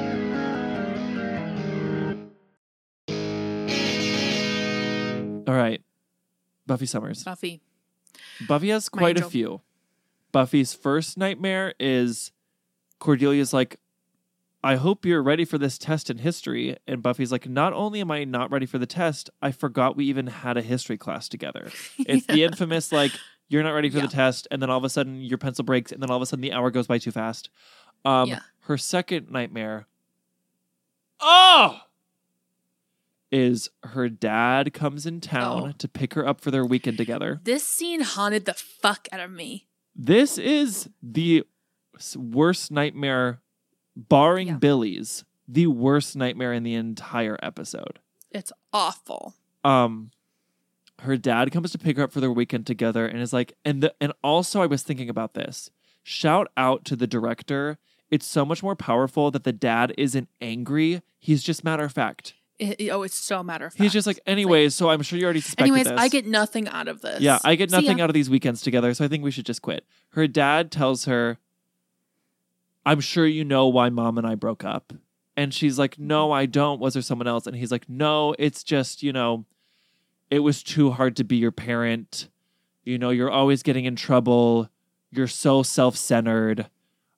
All right. Buffy Summers.
Buffy.
Buffy has
My
quite a
angel.
few. Buffy's first nightmare is Cordelia's like, I hope you're ready for this test in history. And Buffy's like, not only am I not ready for the test, I forgot we even had a history class together. It's the infamous, like, you're not ready for
Yeah.
the test, and then all of a sudden your pencil breaks, and then all of a sudden the hour goes by too fast.
Yeah.
Her second nightmare, is her dad comes in town to pick her up for their weekend together.
This scene haunted the fuck out of me.
This is the worst nightmare, barring
Yeah.
Billy's, the worst nightmare in the entire episode.
It's awful.
Her dad comes to pick her up for their weekend together and is like, and also I was thinking about this. Shout out to the director. It's so much more powerful that the dad isn't angry. He's just matter of fact.
It's so matter of fact.
He's just like, anyways, so I'm sure you already suspected
anyways,
this.
I get nothing out of this.
Yeah, I get
See
nothing
ya.
out of these weekends together, so I think we should just quit. Her dad tells her, I'm sure you know why Mom and I broke up. And she's like, no, I don't. Was there someone else? And he's like, no, it's just, it was too hard to be your parent. You're always getting in trouble. You're so self-centered.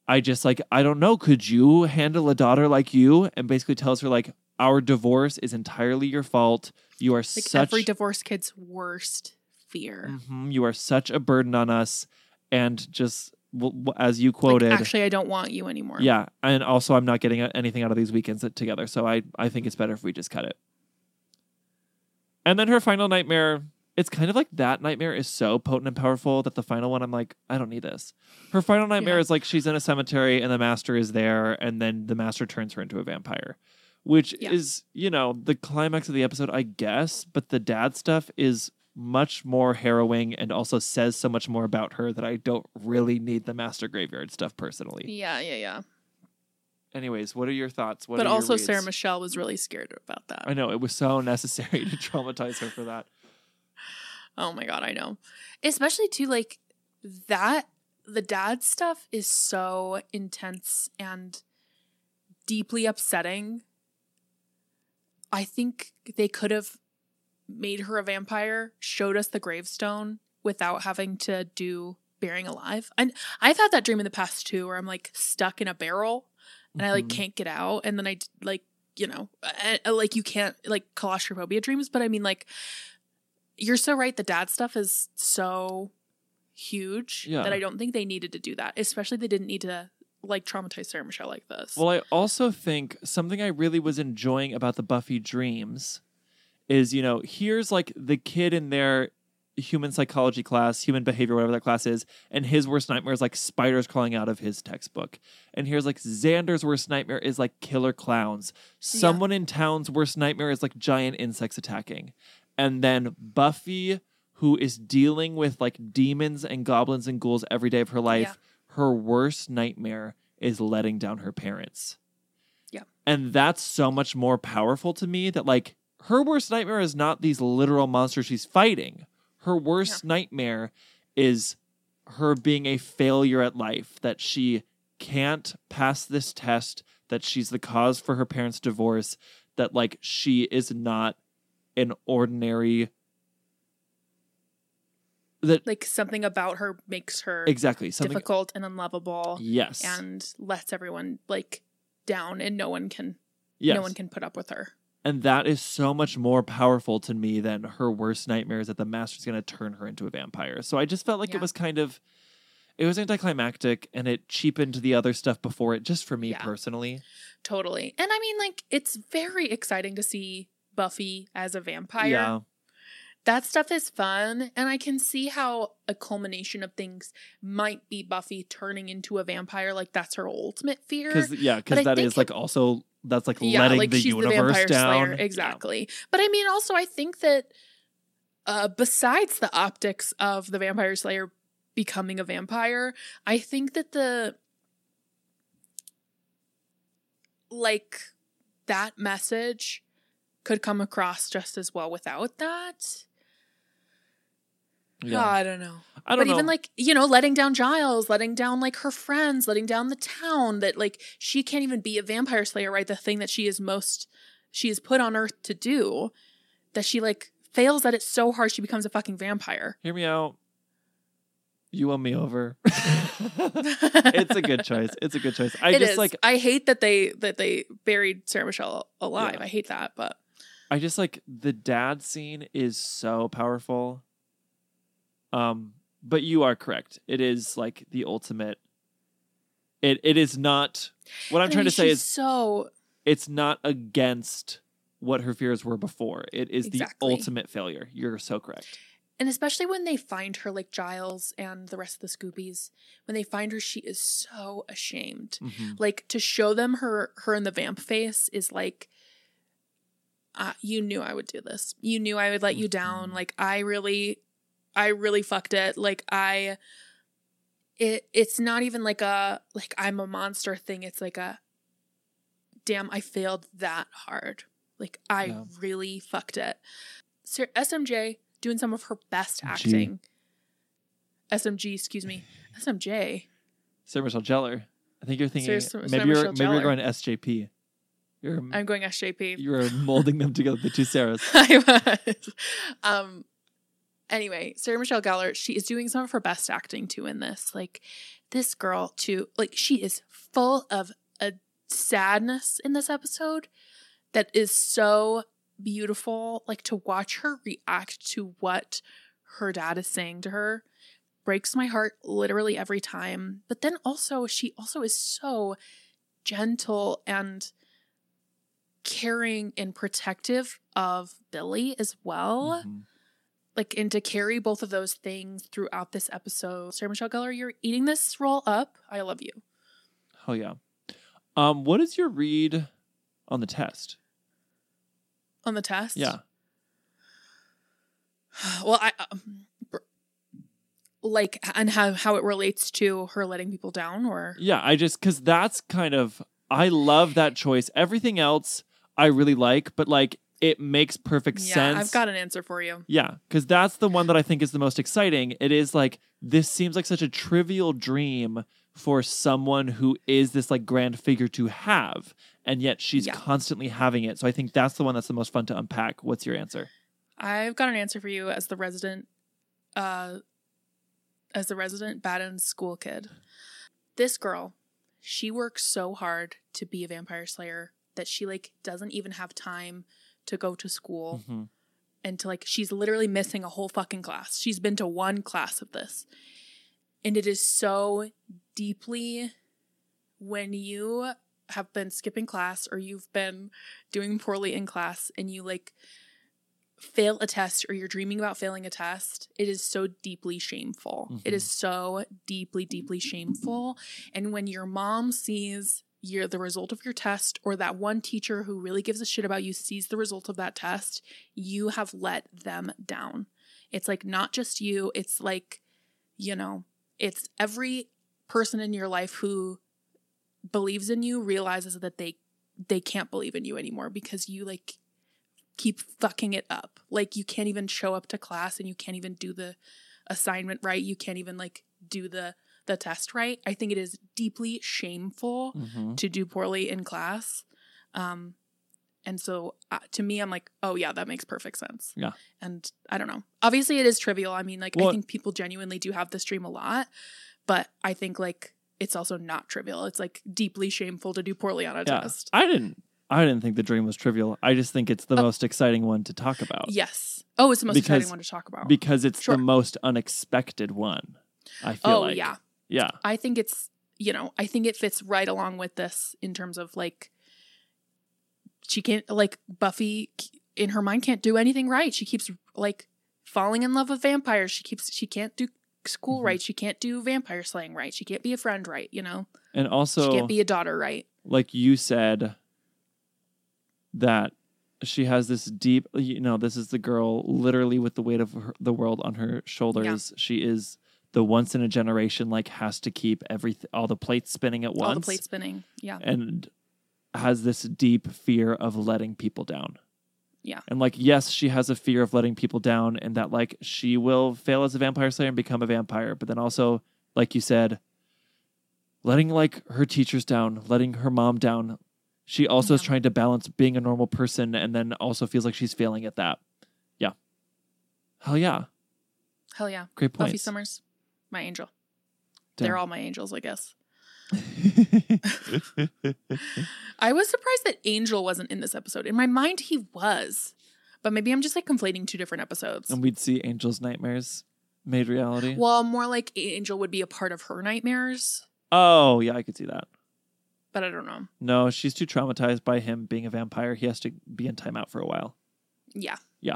I just like, I don't know. Could you handle a daughter like you? And basically tells her like, our divorce is entirely your fault. You are
Like
such
every divorced kid's worst fear.
you are such a burden on us. And just as you quoted,
Like, actually, I don't want you anymore.
yeah. And also I'm not getting anything out of these weekends together. So I think it's better if we just cut it. And then her final nightmare, it's kind of like that nightmare is so potent and powerful that the final one, I'm like, I don't need this. Her final nightmare is like she's in a cemetery and the master is there, and then the master turns her into a vampire, which is, you know, the climax of the episode, I guess. But the dad stuff is much more harrowing and also says so much more about her that I don't really need the master graveyard stuff personally.
Yeah.
Anyways, what are your thoughts?
But also Sarah Michelle was really scared about that.
I know, it was so necessary to traumatize her for that.
Oh my God, I know. Especially too, like that, the dad stuff is so intense and deeply upsetting. I think they could have made her a vampire, showed us the gravestone without having to do burying alive. And I've had that dream in the past too, where I'm like stuck in a barrel and I like can't get out. And then I like, you know, like you can't, like claustrophobia dreams. But I mean, like, you're so right. The dad stuff is so huge that I don't think they needed to do that. Especially they didn't need to like traumatize Sarah Michelle like this.
Well, I also think something I really was enjoying about the Buffy dreams is, you know, here's like the kid in their human psychology class, human behavior, whatever that class is, and his worst nightmare is like spiders crawling out of his textbook. And here's like Xander's worst nightmare is like killer clowns. Someone in town's worst nightmare is like giant insects attacking. And then Buffy, who is dealing with like demons and goblins and ghouls every day of her life, her worst nightmare is letting down her parents.
Yeah.
And that's so much more powerful to me that like her worst nightmare is not these literal monsters she's fighting. Her worst nightmare is her being a failure at life, that she can't pass this test, that she's the cause for her parents' divorce, that like she is not an ordinary, that
like something about her makes her
something
difficult and unlovable.
Yes.
And lets everyone like down, and no one can put up with her.
And that is so much more powerful to me than her worst nightmare is that the master's going to turn her into a vampire. So I just felt like it was kind of, it was anticlimactic and it cheapened the other stuff before it, just for me personally.
Totally. And I mean, like, it's very exciting to see Buffy as a vampire.
Yeah.
That stuff is fun. And I can see how a culmination of things might be Buffy turning into a vampire. Like, that's her ultimate fear.
Because that is like also, that's like letting
like
the
she's
universe
the
down.
Slayer. Exactly. Yeah. But I mean, also, I think that besides the optics of the Vampire Slayer becoming a vampire, I think that that message could come across just as well without that.
Yeah.
I don't know.
But
even like, you know, letting down Giles, letting down like her friends, letting down the town, that like she can't even be a vampire slayer, right? The thing that she is put on earth to do, that she like fails at it so hard she becomes a fucking vampire.
Hear me out. You won me over. It's a good choice. It's a good choice.
I hate that they buried Sarah Michelle alive. Yeah. I hate that, but
I just like the dad scene is so powerful. But you are correct. It is like the ultimate. It is not what I'm trying to say is it's not against what her fears were before. It is the ultimate failure. You're so correct.
And especially when they find her, like Giles and the rest of the Scoobies, when they find her, she is so ashamed. Mm-hmm. Like, to show them her in the vamp face is like, you knew I would do this. You knew I would let you down. Like, I really fucked it. Like, it's not even like I'm a monster thing. It's like damn, I failed that hard. Like, I really fucked it. SMJ doing some of her best acting. SMG, excuse me. SMJ.
Sarah Michelle Gellar. I think you're thinking maybe you're going SJP.
I'm going SJP.
You're molding them together, the two Sarahs.
I was. Anyway, Sarah Michelle Gellar, she is doing some of her best acting too in this. Like, this girl too, like, she is full of a sadness in this episode that is so beautiful. Like, to watch her react to what her dad is saying to her breaks my heart literally every time. But then also, she also is so gentle and caring and protective of Billy as well.
Mm-hmm.
Like, and to carry both of those things throughout this episode. Sarah Michelle Gellar, you're eating this role up. I love you.
Hell yeah. What is your read on the test?
On the test?
Yeah.
Well, like, and how it relates to her letting people down, or?
Yeah, because that's kind of, I love that choice. Everything else I really like, but like, it makes perfect sense.
Yeah, I've got an answer for you.
Yeah, because that's the one that I think is the most exciting. It is like, this seems like such a trivial dream for someone who is this like grand figure to have, and yet she's constantly having it. So I think that's the one that's the most fun to unpack. What's your answer?
I've got an answer for you as the resident Baden school kid. This girl, she works so hard to be a vampire slayer that she like doesn't even have time to go to school.
Mm-hmm.
And to like, she's literally missing a whole fucking class. She's been to one class of this. And it is so deeply, when you have been skipping class or you've been doing poorly in class and you like fail a test or you're dreaming about failing a test, it is so deeply shameful.
Mm-hmm.
It is so deeply, deeply shameful. And when your mom sees the result of your test, or that one teacher who really gives a shit about you sees the result of that test, you have let them down. It's like, not just you, it's like, you know, it's every person in your life who believes in you realizes that they can't believe in you anymore because you like keep fucking it up. Like, you can't even show up to class and you can't even do the assignment right. You can't even like do the test right. I think it is deeply shameful to do poorly in class. And so to me, I'm like, oh yeah, that makes perfect sense.
Yeah.
And I don't know. Obviously it is trivial. I mean, like, I think people genuinely do have this dream a lot, but I think like it's also not trivial. It's like deeply shameful to do poorly on a test.
I didn't think the dream was trivial. I just think it's the most exciting one to talk about.
Yes. Oh, it's the most exciting one to talk about.
Because it's the most unexpected one, I feel like. Oh,
yeah.
Yeah.
I think it's, you know, I think it fits right along with this in terms of like, she can't, like, Buffy in her mind can't do anything right. She keeps like falling in love with vampires. She can't do school right. She can't do vampire slaying right. She can't be a friend right, you know?
And also,
she can't be a daughter right.
Like you said, that she has this deep, you know, this is the girl literally with the weight of the world on her shoulders. Yeah. She is the once in a generation, like, has to keep all the plates spinning at once.
All the plates spinning, yeah.
And has this deep fear of letting people down.
Yeah.
And like, yes, she has a fear of letting people down and that like she will fail as a vampire slayer and become a vampire. But then also, like you said, letting like her teachers down, letting her mom down. She also is trying to balance being a normal person and then also feels like she's failing at that. Yeah. Hell yeah.
Hell yeah.
Great points.
Buffy Summers, my angel.
Damn.
They're all my angels, I guess. I was surprised that Angel wasn't in this episode. In my mind, he was. But maybe I'm just like conflating two different episodes.
And we'd see Angel's nightmares made reality.
Well, more like Angel would be a part of her nightmares.
Oh, yeah, I could see that.
But I don't know.
No, she's too traumatized by him being a vampire. He has to be in timeout for a while.
Yeah.
Yeah.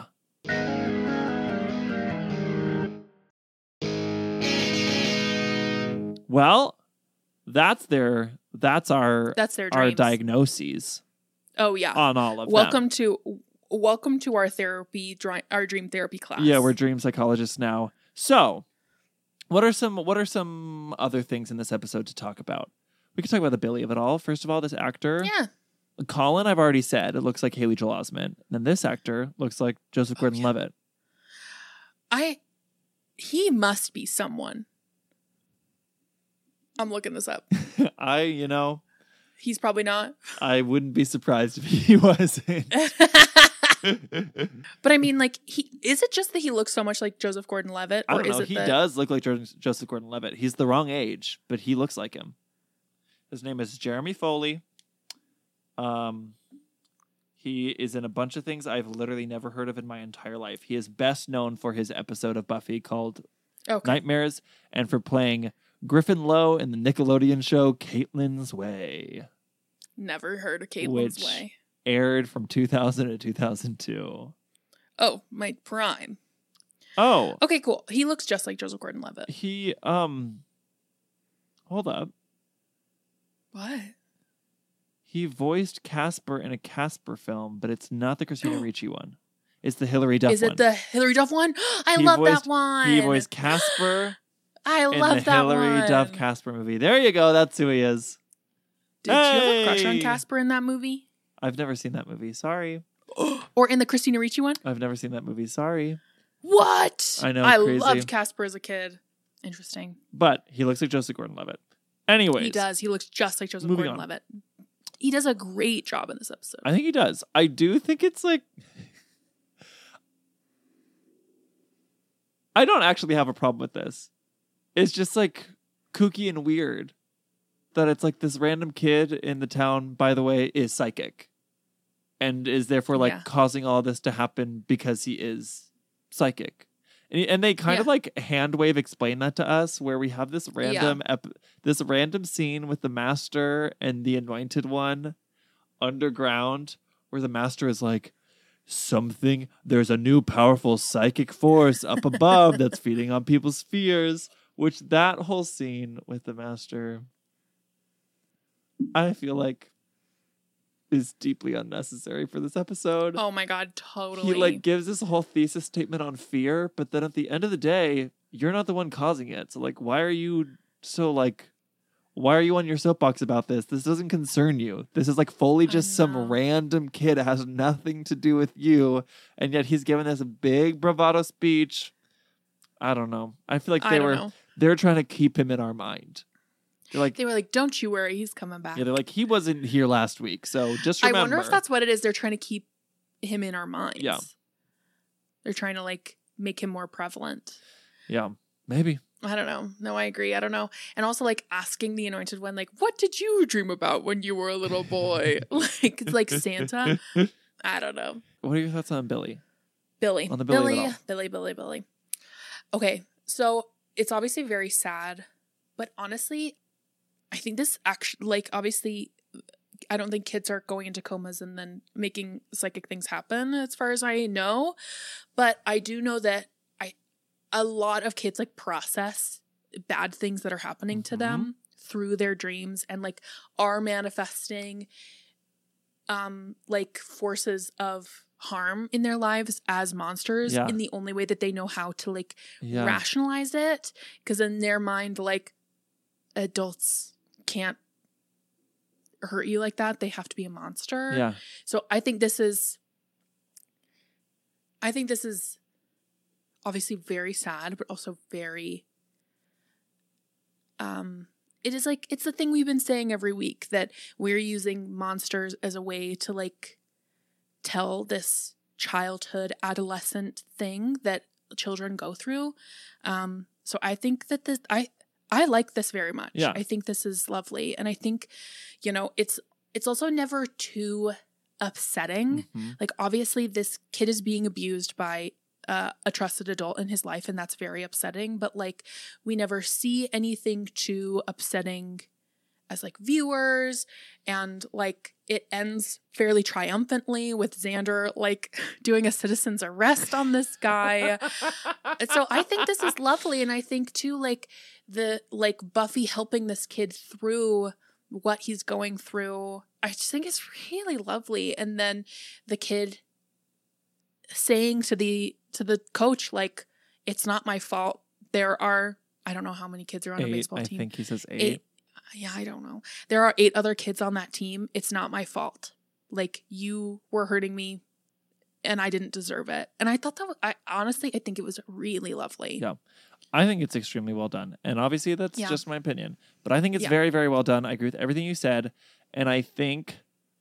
Well, that's our diagnoses.
Oh yeah.
On all of
welcome
them.
Welcome to our dream therapy class.
Yeah, we're dream psychologists now. So, what are some other things in this episode to talk about? We could talk about the Billy of it all. First of all, this actor.
Yeah.
Colin, I've already said, it looks like Haley Joel Osment. And then this actor looks like Joseph Gordon-Levitt.
He must be someone. I'm looking this up.
He's
probably not.
I wouldn't be surprised if he wasn't.
But I mean, like, is it just that he looks so much like Joseph Gordon-Levitt?
I don't know.
Is it
He does look like Joseph Gordon-Levitt. He's the wrong age, but he looks like him. His name is Jeremy Foley. He is in a bunch of things I've literally never heard of in my entire life. He is best known for his episode of Buffy called Nightmares, and for playing Griffin Lowe in the Nickelodeon show Caitlin's Way.
Never heard of Caitlin's Way.
Aired from 2000 to 2002.
Oh, my prime.
Oh.
Okay, cool. He looks just like Joseph Gordon-Levitt.
He, hold up.
What?
He voiced Casper in a Casper film, but it's not the Christina Ricci one. It's the Hilary Duff one.
Is it the Hilary Duff one? I love that one.
He voiced Casper
I love that one.
In the Hilary Duff Casper movie. There you go. That's who he is.
Did you have a crush on Casper in that movie?
I've never seen that movie. Sorry.
Or in the Christina Ricci one?
I've never seen that movie. Sorry.
What?
I know.
I
crazy.
loved Casper as a kid. Interesting.
But he looks like Joseph Gordon-Levitt. Anyways.
He does. He looks just like Joseph Gordon-Levitt. He does a great job in this episode.
I think he does. I do think it's like... I don't actually have a problem with this. It's just like kooky and weird that it's like this random kid in the town, by the way, is psychic and is therefore like causing all this to happen because he is psychic. And they kind of like hand wave explain that to us, where we have this random this random scene with the Master and the Anointed One underground, where the Master is like, there's a new powerful psychic force up above that's feeding on people's fears. Which that whole scene with the Master, I feel like, is deeply unnecessary for this episode.
Oh my God, totally.
He like gives this whole thesis statement on fear, but then at the end of the day, you're not the one causing it. So like, why are you on your soapbox about this? This doesn't concern you. This is like fully just some random kid. It has nothing to do with you. And yet he's giving this big bravado speech. I don't know. I feel like they're trying to keep him in our mind.
They were like, don't you worry, he's coming back.
Yeah, they're like, he wasn't here last week, so just remember.
I wonder if that's what it is. They're trying to keep him in our minds.
Yeah.
They're trying to like make him more prevalent.
Yeah, maybe.
I don't know. No, I agree. I don't know. And also like asking the Anointed One, like, what did you dream about when you were a little boy? It's like Santa. I don't know.
What are your thoughts on Billy?
Billy.
On the
Billy. Okay, so it's obviously very sad, but honestly, I think this actually, like, obviously, I don't think kids are going into comas and then making psychic things happen, as far as I know. But I do know that a lot of kids like process bad things that are happening to them through their dreams and like are manifesting like forces of harm in their lives as monsters in the only way that they know how to like rationalize it, because in their mind, like, adults can't hurt you like that. They have to be a monster.
Yeah.
So I think this is obviously very sad, but also very it is like, it's the thing we've been saying every week, that we're using monsters as a way to like tell this childhood adolescent thing that children go through. So I think that I like this very much.
Yeah.
I think this is lovely. And I think, it's also never too upsetting. Like, obviously this kid is being abused by a trusted adult in his life, and that's very upsetting. But like, we never see anything too upsetting as like viewers, and like it ends fairly triumphantly with Xander like doing a citizen's arrest on this guy. So I think this is lovely, and I think too like the like Buffy helping this kid through what he's going through, I just think it's really lovely. And then the kid saying to the coach, like, it's not my fault. There are, I don't know how many kids are on a baseball team.
I think he says 8.
Yeah, I don't know. There are 8 other kids on that team. It's not my fault. Like, you were hurting me and I didn't deserve it. And I thought I think it was really lovely.
Yeah. I think it's extremely well done. And obviously that's just my opinion. But I think it's very, very well done. I agree with everything you said. And I think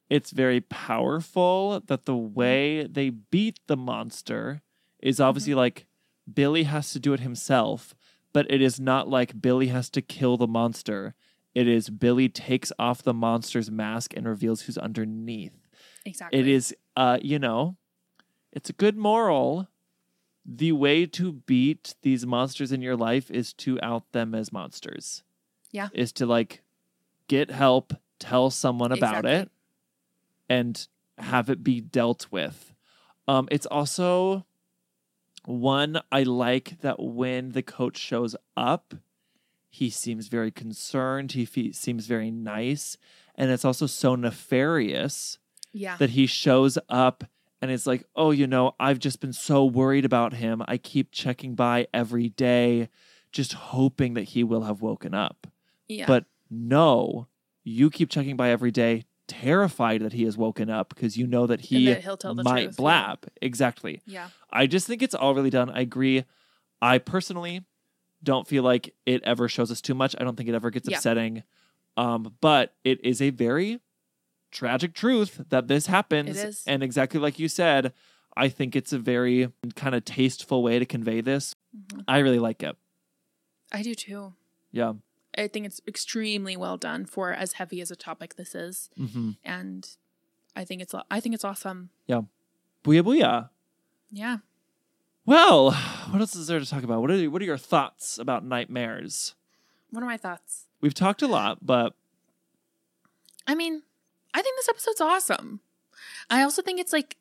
it's very powerful that the way they beat the monster is obviously like Billy has to do it himself, but it is not like Billy has to kill the monster. It is Billy takes off the monster's mask and reveals who's underneath.
Exactly.
It is, it's a good moral. The way to beat these monsters in your life is to out them as monsters.
Yeah.
Is to like get help, tell someone about it, and have it be dealt with. It's also one I like that when the coach shows up, he seems very concerned. He seems very nice. And it's also so nefarious that he shows up and it's like, oh, I've just been so worried about him. I keep checking by every day, just hoping that he will have woken up.
Yeah.
But no, you keep checking by every day, terrified that he has woken up because you know that
he'll tell the
might
truth,
blab. Yeah. Exactly.
Yeah.
I just think it's all really done. I agree. I personally don't feel like it ever shows us too much. I don't think it ever gets upsetting. But it is a very tragic truth that this happens.
It is.
And exactly like you said, I think it's a very kind of tasteful way to convey this. Mm-hmm. I really like it.
I do too.
Yeah.
I think it's extremely well done for as heavy as a topic this is.
Mm-hmm.
And I think it's awesome.
Yeah. Booyah booyah.
Yeah.
Well, what else is there to talk about? What are your thoughts about Nightmares?
What are my thoughts?
We've talked a lot, but
I mean, I think this episode's awesome. I also think it's like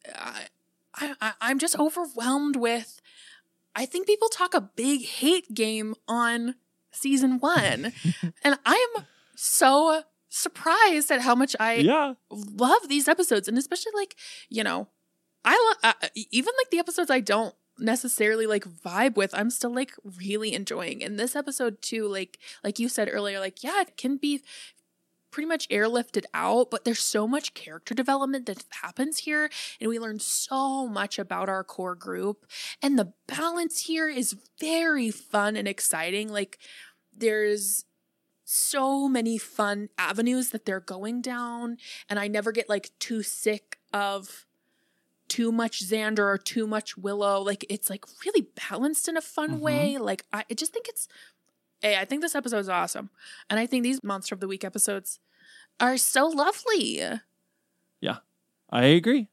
I'm just overwhelmed with. I think people talk a big hate game on season 1, and I am so surprised at how much I love these episodes, and especially like I even like the episodes I don't necessarily like vibe with, I'm still like really enjoying. And this episode too, like you said earlier, like it can be pretty much airlifted out, but there's so much character development that happens here, and we learn so much about our core group, and the balance here is very fun and exciting. Like there's so many fun avenues that they're going down, and I never get like too sick of too much Xander or too much Willow. Like it's like really balanced in a fun way. Like I just think I think this episode is awesome. And I think these Monster of the Week episodes are so lovely.
Yeah, I agree.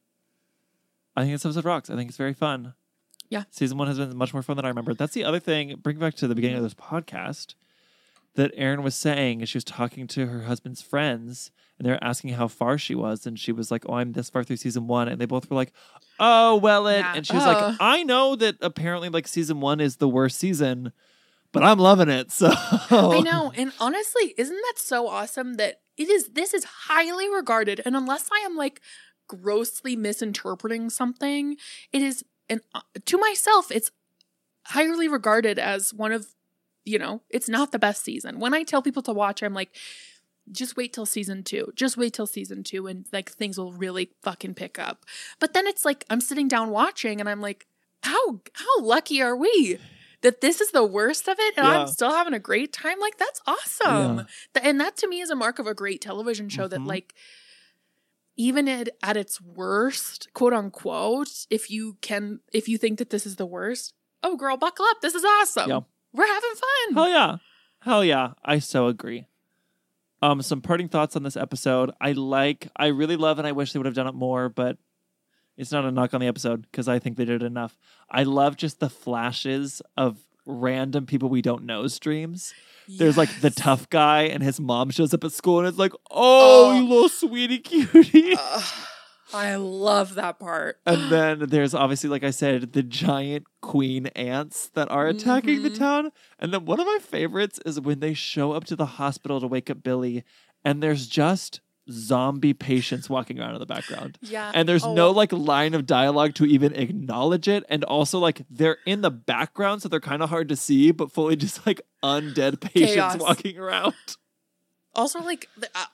I think this episode rocks. I think it's very fun.
Yeah.
Season 1 has been much more fun than I remember. That's the other thing, bring back to the beginning of this podcast, that Erin was saying as she was talking to her husband's friends, and they're asking how far she was, and she was like, oh, I'm this far through season 1, and they both were like, oh, well, and she was like, I know that apparently like season 1 is the worst season, but I'm loving it. So
I know. And honestly, isn't that so awesome that this is highly regarded, and unless I am like grossly misinterpreting something, it is, and to myself, it's highly regarded as one of, it's not the best season. When I tell people to watch, I'm like, just wait till season 2. Just wait till season 2, and like things will really fucking pick up. But then it's like I'm sitting down watching, and I'm like, how lucky are we that this is the worst of it, and I'm still having a great time? Like that's awesome. Yeah. And that to me is a mark of a great television show, that like even at its worst, quote unquote, if you think that this is the worst, oh girl, buckle up. This is awesome. Yeah. We're having fun.
Hell yeah. I so agree. Some parting thoughts on this episode. I really love, and I wish they would have done it more, but it's not a knock on the episode because I think they did enough. I love just the flashes of random people we don't know streams. Yes. There's like the tough guy, and his mom shows up at school, and it's like, oh, you little sweetie cutie.
I love that part.
And then there's obviously, like I said, the giant queen ants that are attacking the town. And then one of my favorites is when they show up to the hospital to wake up Billy, and there's just zombie patients walking around in the background.
Yeah.
And there's no like line of dialogue to even acknowledge it. And also like they're in the background, so they're kind of hard to see, but fully just like undead patients walking around.
Also, like,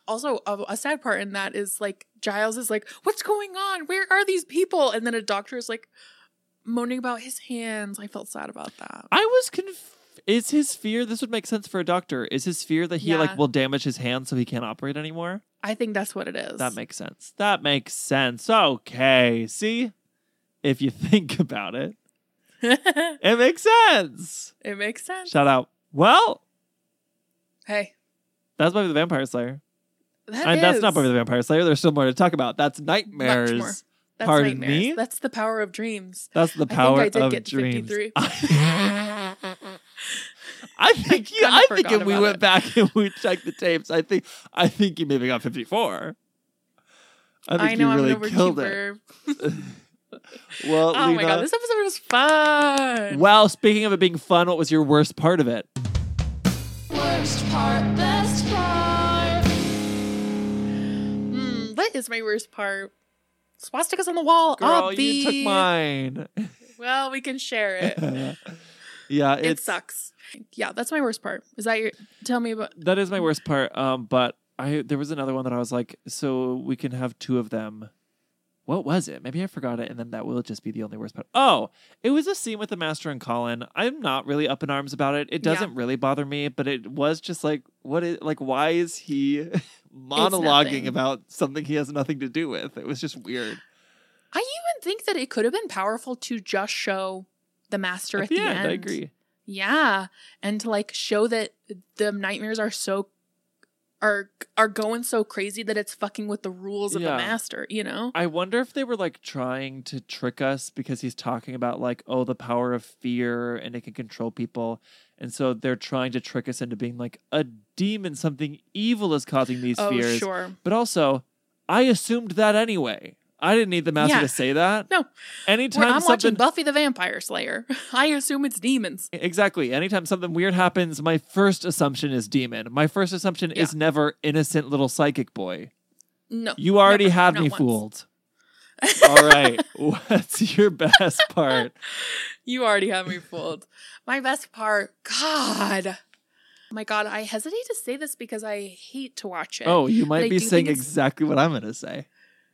a sad part in that is, like, Giles is like, what's going on? Where are these people? And then a doctor is, like, moaning about his hands. I felt sad about that.
I was is his fear, this would make sense for a doctor, is his fear that he, like, will damage his hands so he can't operate anymore?
I think that's what it is.
That makes sense. Okay. See? If you think about it, it makes sense.
It makes sense.
Shout out. Well,
hey.
That's Buffy the Vampire Slayer.
That's
not Buffy the Vampire Slayer. There's still more to talk about. That's Nightmares.
Much more. That's
Pardon
Nightmares.
me?
That's the power of dreams.
That's the power
I think I did
of
get to
dreams.
53.
I think if we went back and we checked the tapes, I think you maybe got 54. I know, you really killed it. Well,
oh
Lena,
my God, this episode was fun.
Well, speaking of it being fun, what was your worst part of it?
Worst part, best part.
What is my worst part? Swastikas on the wall.
Girl, you took mine.
Well, we can share it.
Yeah,
it sucks. Yeah, that's my worst part. Is that your? Tell me about.
That is my worst part. But there was another one that I was like, so we can have two of them. What was it? Maybe I forgot it, and then that will just be the only worst part. Oh, it was a scene with the Master and Colin. I'm not really up in arms about it. It doesn't really bother me, but it was just like, why is he monologuing about something he has nothing to do with? It was just weird.
I even think that it could have been powerful to just show the Master at the end.
I agree.
Yeah, and to like show that the nightmares are going so crazy that it's fucking with the rules of the Master, you know?
I wonder if they were like trying to trick us because he's talking about like, oh, the power of fear and it can control people. And so they're trying to trick us into being like a demon, something evil is causing these fears.
Sure.
But also, I assumed that anyway. I didn't need the Master to say that.
No.
Anytime
I'm watching Buffy the Vampire Slayer. I assume it's demons.
Exactly. Anytime something weird happens, my first assumption is demon. My first assumption is never innocent little psychic boy.
No.
You already had me fooled. All right. What's your best part?
You already had me fooled. My best part, God. Oh my God, I hesitate to say this because I hate to watch it.
Oh, you might be saying exactly what I'm going to say.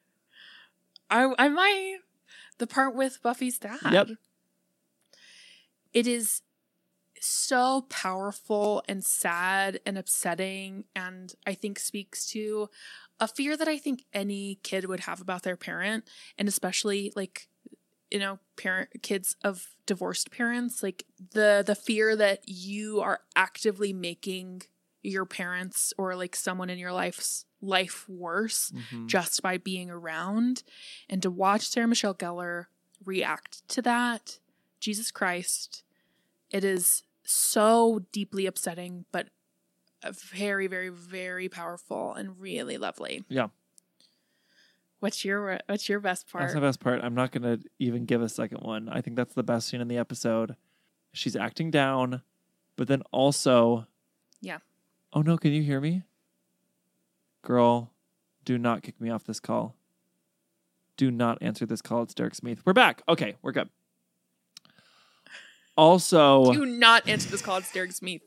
I might. The part with Buffy's dad.
Yep.
It is so powerful and sad and upsetting, and I think speaks to a fear that I think any kid would have about their parent, and especially like, you know, kids of divorced parents, like the fear that you are actively making your parents or like someone in your life worse just by being around. And to watch Sarah Michelle Gellar react to that, Jesus Christ, it is so deeply upsetting, but very, very, very powerful and really lovely.
Yeah.
What's your best part?
That's the best part. I'm not going to even give a second one. I think that's the best scene in the episode. She's acting down, but then also...
Yeah.
Oh no, can you hear me? Girl, do not kick me off this call. Do not answer this call. It's Derek Smith. We're back. Okay, we're good. Also...
Do not answer this call. It's Derek Smith.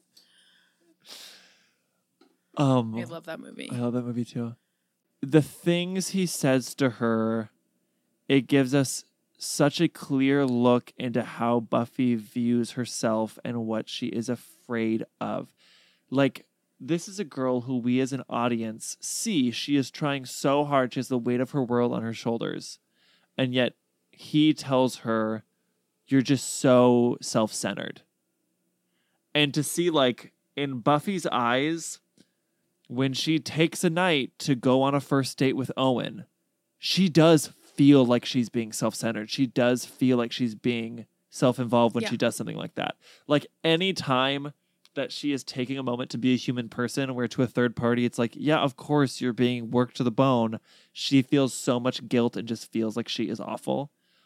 I love that movie.
I love that movie too. The things he says to her, it gives us such a clear look into how Buffy views herself and what she is afraid of. Like, this is a girl who we as an audience see she is trying so hard. She has the weight of her world on her shoulders. And yet he tells her, you're just so self-centered. And to see, like, in Buffy's eyes... when she takes a night to go on a first date with Owen, she does feel like she's being self-centered. She does feel like she's being self-involved when she does something like that. Like any time that she is taking a moment to be a human person, where to a third party, it's like, yeah, of course you're being worked to the bone. She feels so much guilt and just feels like she is awful.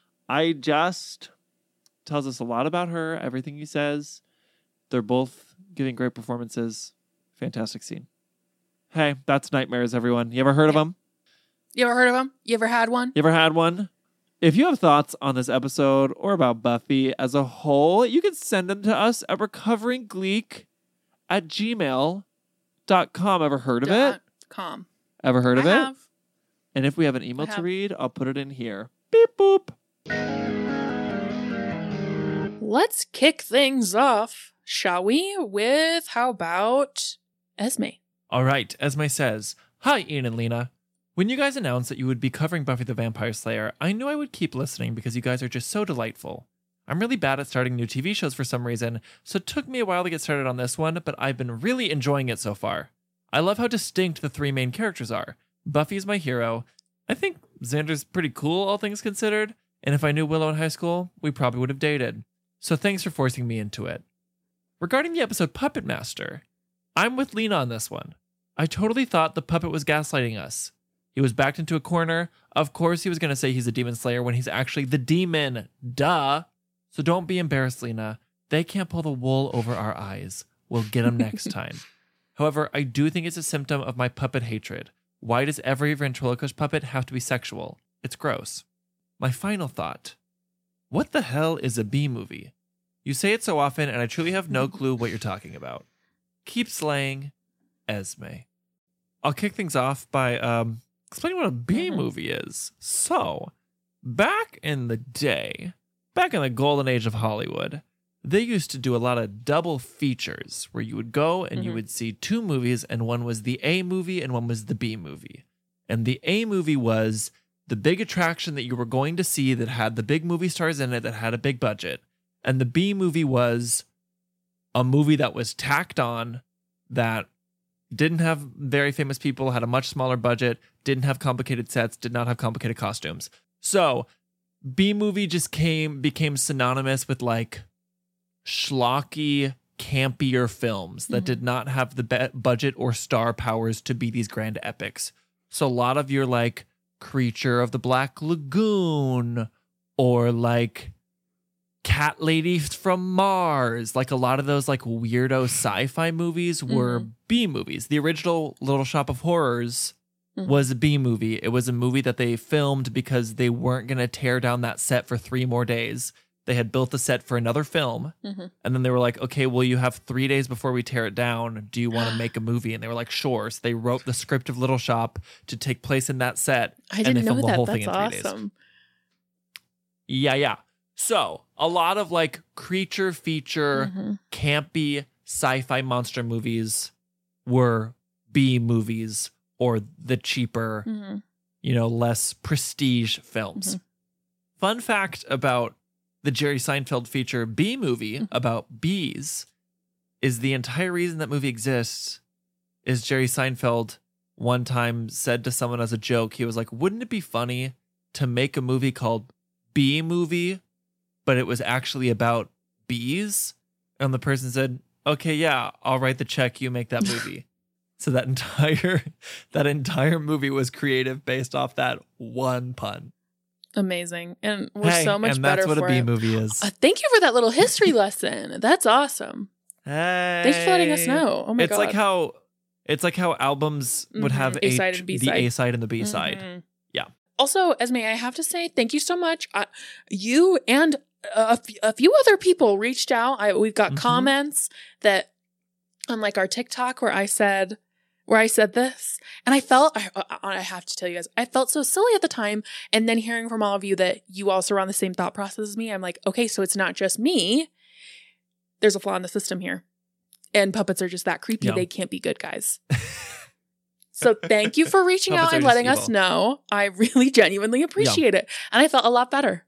Tells us a lot about her, everything he says. They're both giving great performances. Fantastic scene. Hey, that's Nightmares, everyone. You ever heard of them?
You ever heard of them? You ever had one?
You ever had one? If you have thoughts on this episode or about Buffy as a whole, you can send them to us at recoveringgleek@gmail.com. Ever heard of it?
.com.
Ever heard of
I
it?
have.
And if we have an email to read, I'll put it in here. Beep boop.
Let's kick things off, shall we? With how about Esme?
All right, Esme says,
Hi, Ian and Lena. When you guys announced that you would be covering Buffy the Vampire Slayer, I knew I would keep listening because you guys are just so delightful. I'm really bad at starting new TV shows for some reason, so it took me a while to get started on this one, but I've been really enjoying it so far. I love how distinct the three main characters are. Buffy is my hero. I think Xander's pretty cool, all things considered, and if I knew Willow in high school, we probably would have dated. So thanks for forcing me into it. Regarding the episode Puppet Master, I'm with Lena on this one. I totally thought the puppet was gaslighting us. He was backed into a corner. Of course he was going to say he's a demon slayer when he's actually the demon. Duh. So don't be embarrassed, Lena. They can't pull the wool over our eyes. We'll get them next time. However, I do think it's a symptom of my puppet hatred. Why does every ventriloquist puppet have to be sexual? It's gross. My final thought. What the hell is a B-movie? You say it so often, and I truly have no clue what you're talking about. Keep slaying, Esme. I'll kick things off by explaining what a B-movie is. So, back in the day, back in the golden age of Hollywood, they used to do a lot of double features where you would go and you would see two movies, and one was the A movie and one was the B movie. And the A movie was the big attraction that you were going to see that had the big movie stars in it that had a big budget. And the B movie was a movie that was tacked on that didn't have very famous people, had a much smaller budget, didn't have complicated sets, did not have complicated costumes. So B movie just became synonymous with like schlocky, campier films that did not have the budget or star powers to be these grand epics. So a lot of your like Creature of the Black Lagoon or like Cat Lady from Mars, like a lot of those like weirdo sci-fi movies were B movies. The original Little Shop of Horrors was a B movie. It was a movie that they filmed because they weren't going to tear down that set for 3 more days. They had built the set for another film. And then they were like, okay, well, you have 3 days before we tear it down. Do you want to make a movie? And they were like, sure. So they wrote the script of Little Shop to take place in that set.
I didn't know
the
that.
whole
That's
thing in 3 days.
awesome.
Yeah. So a lot of like creature feature, campy sci-fi monster movies were B movies or the cheaper, less prestige films. Fun fact about the Jerry Seinfeld feature B movie about bees is the entire reason that movie exists is Jerry Seinfeld one time said to someone as a joke, he was like, wouldn't it be funny to make a movie called B movie, but it was actually about bees? And the person said, okay, yeah, I'll write the check. You make that movie. So that entire movie was creative based off that one pun.
Amazing. And we're so much
and
better
that's what
for
a B
it.
movie is.
Thank you for that little history lesson. That's awesome.
Hey.
Thanks for letting us know. Oh my God.
It's like how albums would have
A-side and B-side.
the A-side and the B-side. Yeah.
Also, Esme, I have to say thank you so much. You and a few other people reached out. We've got comments that on like our TikTok where I said this, and I have to tell you guys, I felt so silly at the time. And then hearing from all of you that you also are on the same thought process as me, I'm like, okay, so it's not just me. There's a flaw in the system here. And puppets are just that creepy.
Yeah.
They can't be good guys. So thank you for reaching out and letting us know. I really genuinely appreciate it. And I felt a lot better.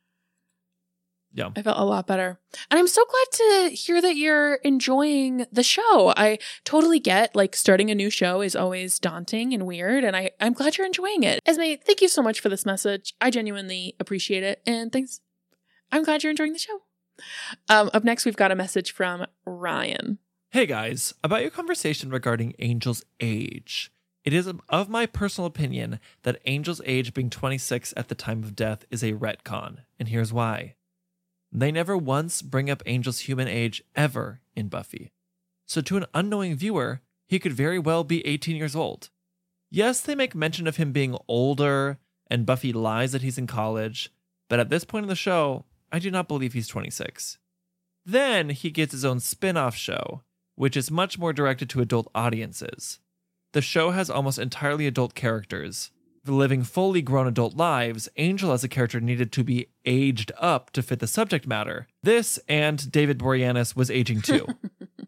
Yeah.
I felt a lot better. And I'm so glad to hear that you're enjoying the show. I totally get like starting a new show is always daunting and weird. And I'm glad you're enjoying it. Esme, thank you so much for this message. I genuinely appreciate it. And thanks. I'm glad you're enjoying the show. Up next, we've got a message from Ryan.
Hey guys, about your conversation regarding Angel's age. It is of my personal opinion that Angel's age being 26 at the time of death is a retcon. And here's why. They never once bring up Angel's human age ever in Buffy. So to an unknowing viewer, he could very well be 18 years old. Yes, they make mention of him being older, and Buffy lies that he's in college, but at this point in the show, I do not believe he's 26. Then he gets his own spin-off show, which is much more directed to adult audiences. The show has almost entirely adult characters. Living fully grown adult lives, Angel as a character needed to be aged up to fit the subject matter. This and David Boreanaz was aging too.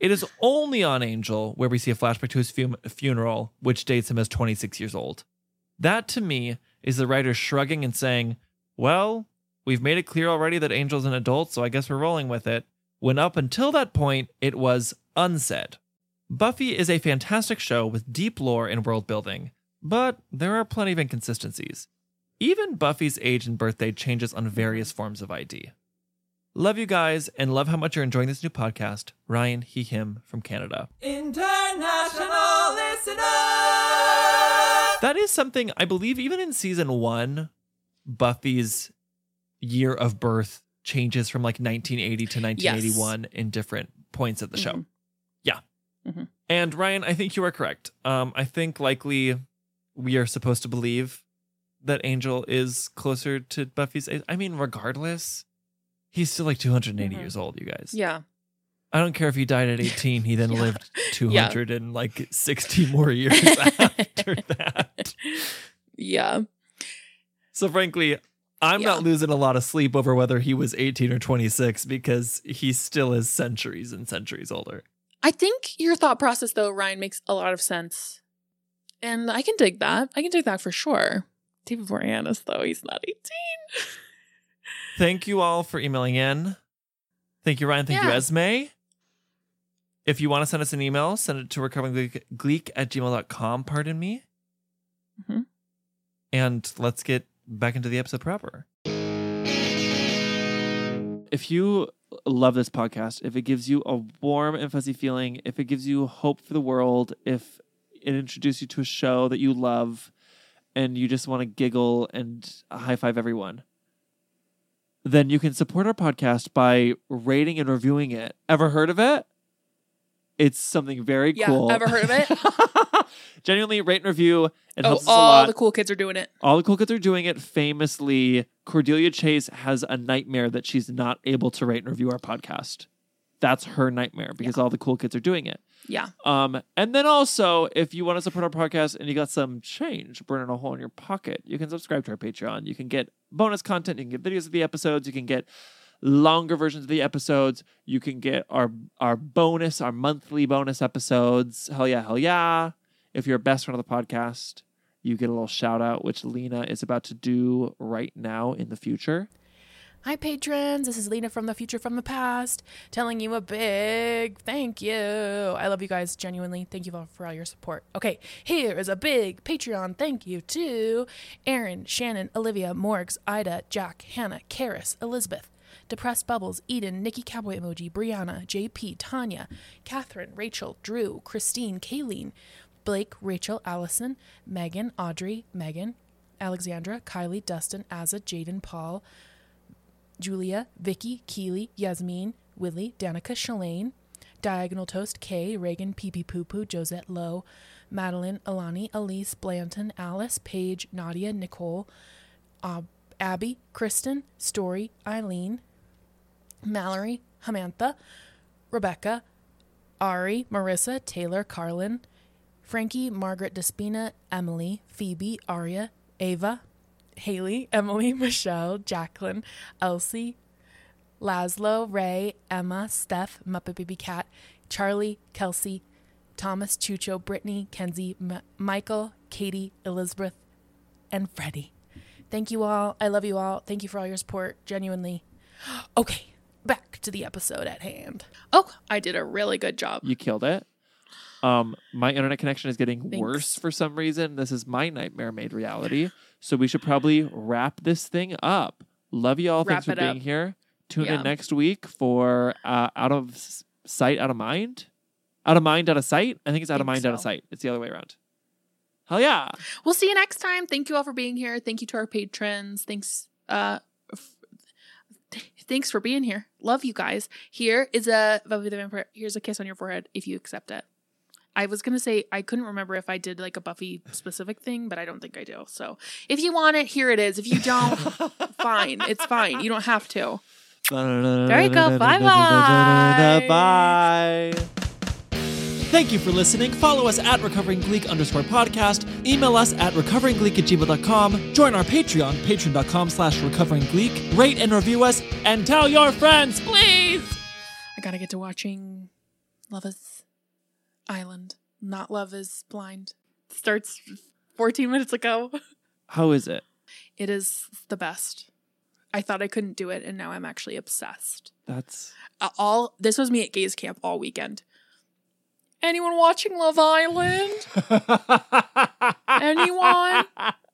It is only on Angel where we see a flashback to his funeral, which dates him as 26 years old. That, to me, is the writer shrugging and saying, well, we've made it clear already that Angel's an adult, so I guess we're rolling with it. When up until that point, it was unsaid. Buffy is a fantastic show with deep lore and world building, but there are plenty of inconsistencies. Even Buffy's age and birthday changes on various forms of ID. Love you guys, and love how much you're enjoying this new podcast. Ryan, he, him, from Canada. International listener! That is something, I believe, even in season 1, Buffy's year of birth changes from like 1980 to 1981 in different points of the show. Yeah. Mm-hmm. And Ryan, I think you are correct. I think likely we are supposed to believe that Angel is closer to Buffy's age. I mean, regardless, he's still like 280 years old, you guys.
Yeah.
I don't care if he died at 18. He then lived 260 more years after that.
Yeah.
So frankly, I'm not losing a lot of sleep over whether he was 18 or 26 because he still is centuries and centuries older.
I think your thought process, though, Ryan, makes a lot of sense. And I can dig that. I can dig that for sure. David Boreanaz, though, he's not 18.
Thank you all for emailing in. Thank you, Ryan. Thank you, Esme. If you want to send us an email, send it to recoveringgleek@gmail.com, pardon me. Mm-hmm. And let's get back into the episode proper. If you love this podcast, if it gives you a warm and fuzzy feeling, if it gives you hope for the world, if it introduces you to a show that you love and you just want to giggle and high five everyone, then you can support our podcast by rating and reviewing it. Ever heard of it? It's something very cool.
Yeah, ever heard of it?
Genuinely, rate and review. It helps us a lot.
All the cool kids are doing it.
All the cool kids are doing it. Famously, Cordelia Chase has a nightmare that she's not able to rate and review our podcast. That's her nightmare because all the cool kids are doing it.
Yeah.
And then also, if you want to support our podcast and you got some change burning a hole in your pocket, you can subscribe to our Patreon. You can get bonus content. You can get videos of the episodes. You can get longer versions of the episodes. You can get our monthly bonus episodes. Hell yeah, hell yeah. If you're a best friend of the podcast, you get a little shout out, which Lena is about to do right now in the future.
Hi, patrons. This is Lena from the future, from the past, telling you a big thank you. I love you guys, genuinely. Thank you all for all your support. Okay, here is a big Patreon thank you to Aaron, Shannon, Olivia, Morgs, Ida, Jack, Hannah, Karis, Elizabeth, Depressed Bubbles, Eden, Nikki Cowboy Emoji, Brianna, JP, Tanya, Catherine, Rachel, Drew, Christine, Kayleen, Blake, Rachel, Allison, Megan, Audrey, Megan, Alexandra, Kylie, Dustin, Azza, Jaden, Paul, Julia, Vicky, Keely, Yasmin, Willie, Danica, Shalane, Diagonal Toast, Kay, Reagan, Pee Poo Poo, Josette Lowe, Madeline, Alani, Elise, Blanton, Alice, Paige, Nadia, Nicole, Abby, Kristen, Story, Eileen, Mallory, Samantha, Rebecca, Ari, Marissa, Taylor, Carlin, Frankie, Margaret, Despina, Emily, Phoebe, Aria, Ava, Haley, Emily, Michelle, Jacqueline, Elsie, Laszlo, Ray, Emma, Steph, Muppet Baby Cat, Charlie, Kelsey, Thomas, Chucho, Brittany, Kenzie, Michael, Katie, Elizabeth, and Freddie. Thank you all. I love you all. Thank you for all your support. Genuinely. Okay, back to the episode at hand. Oh, I did a really good job.
You killed it. My internet connection is getting worse for some reason. This is my nightmare made reality. So we should probably wrap this thing up. Love you all. Thanks for being here. Tune in next week for Out of Sight, Out of Mind. Out of Mind, Out of Sight. I think it's Out of Mind, Out of Sight. It's the other way around. Hell yeah. We'll see you next time. Thank you all for being here. Thank you to our patrons. Thanks for being here. Love you guys. Here is a Buffy the Vampire. Here's a kiss on your forehead if you accept it. I was going to say, I couldn't remember if I did like a Buffy specific thing, but I don't think I do. So if you want it, here it is. If you don't, fine. It's fine. You don't have to. There you go. Bye-bye. Bye. Thank you for listening. Follow us at recoveringgleek_podcast. Email us at recoveringgleek@gmail.com. Join our Patreon, patreon.com/recoveringgleek. Rate and review us and tell your friends, please. I got to get to watching
Love is Island, not Love is Blind. Starts 14 minutes ago.
How is it?
It is the best. I thought I couldn't do it, and now I'm actually obsessed.
That's
This was me at gays camp all weekend. Anyone watching Love Island? Anyone?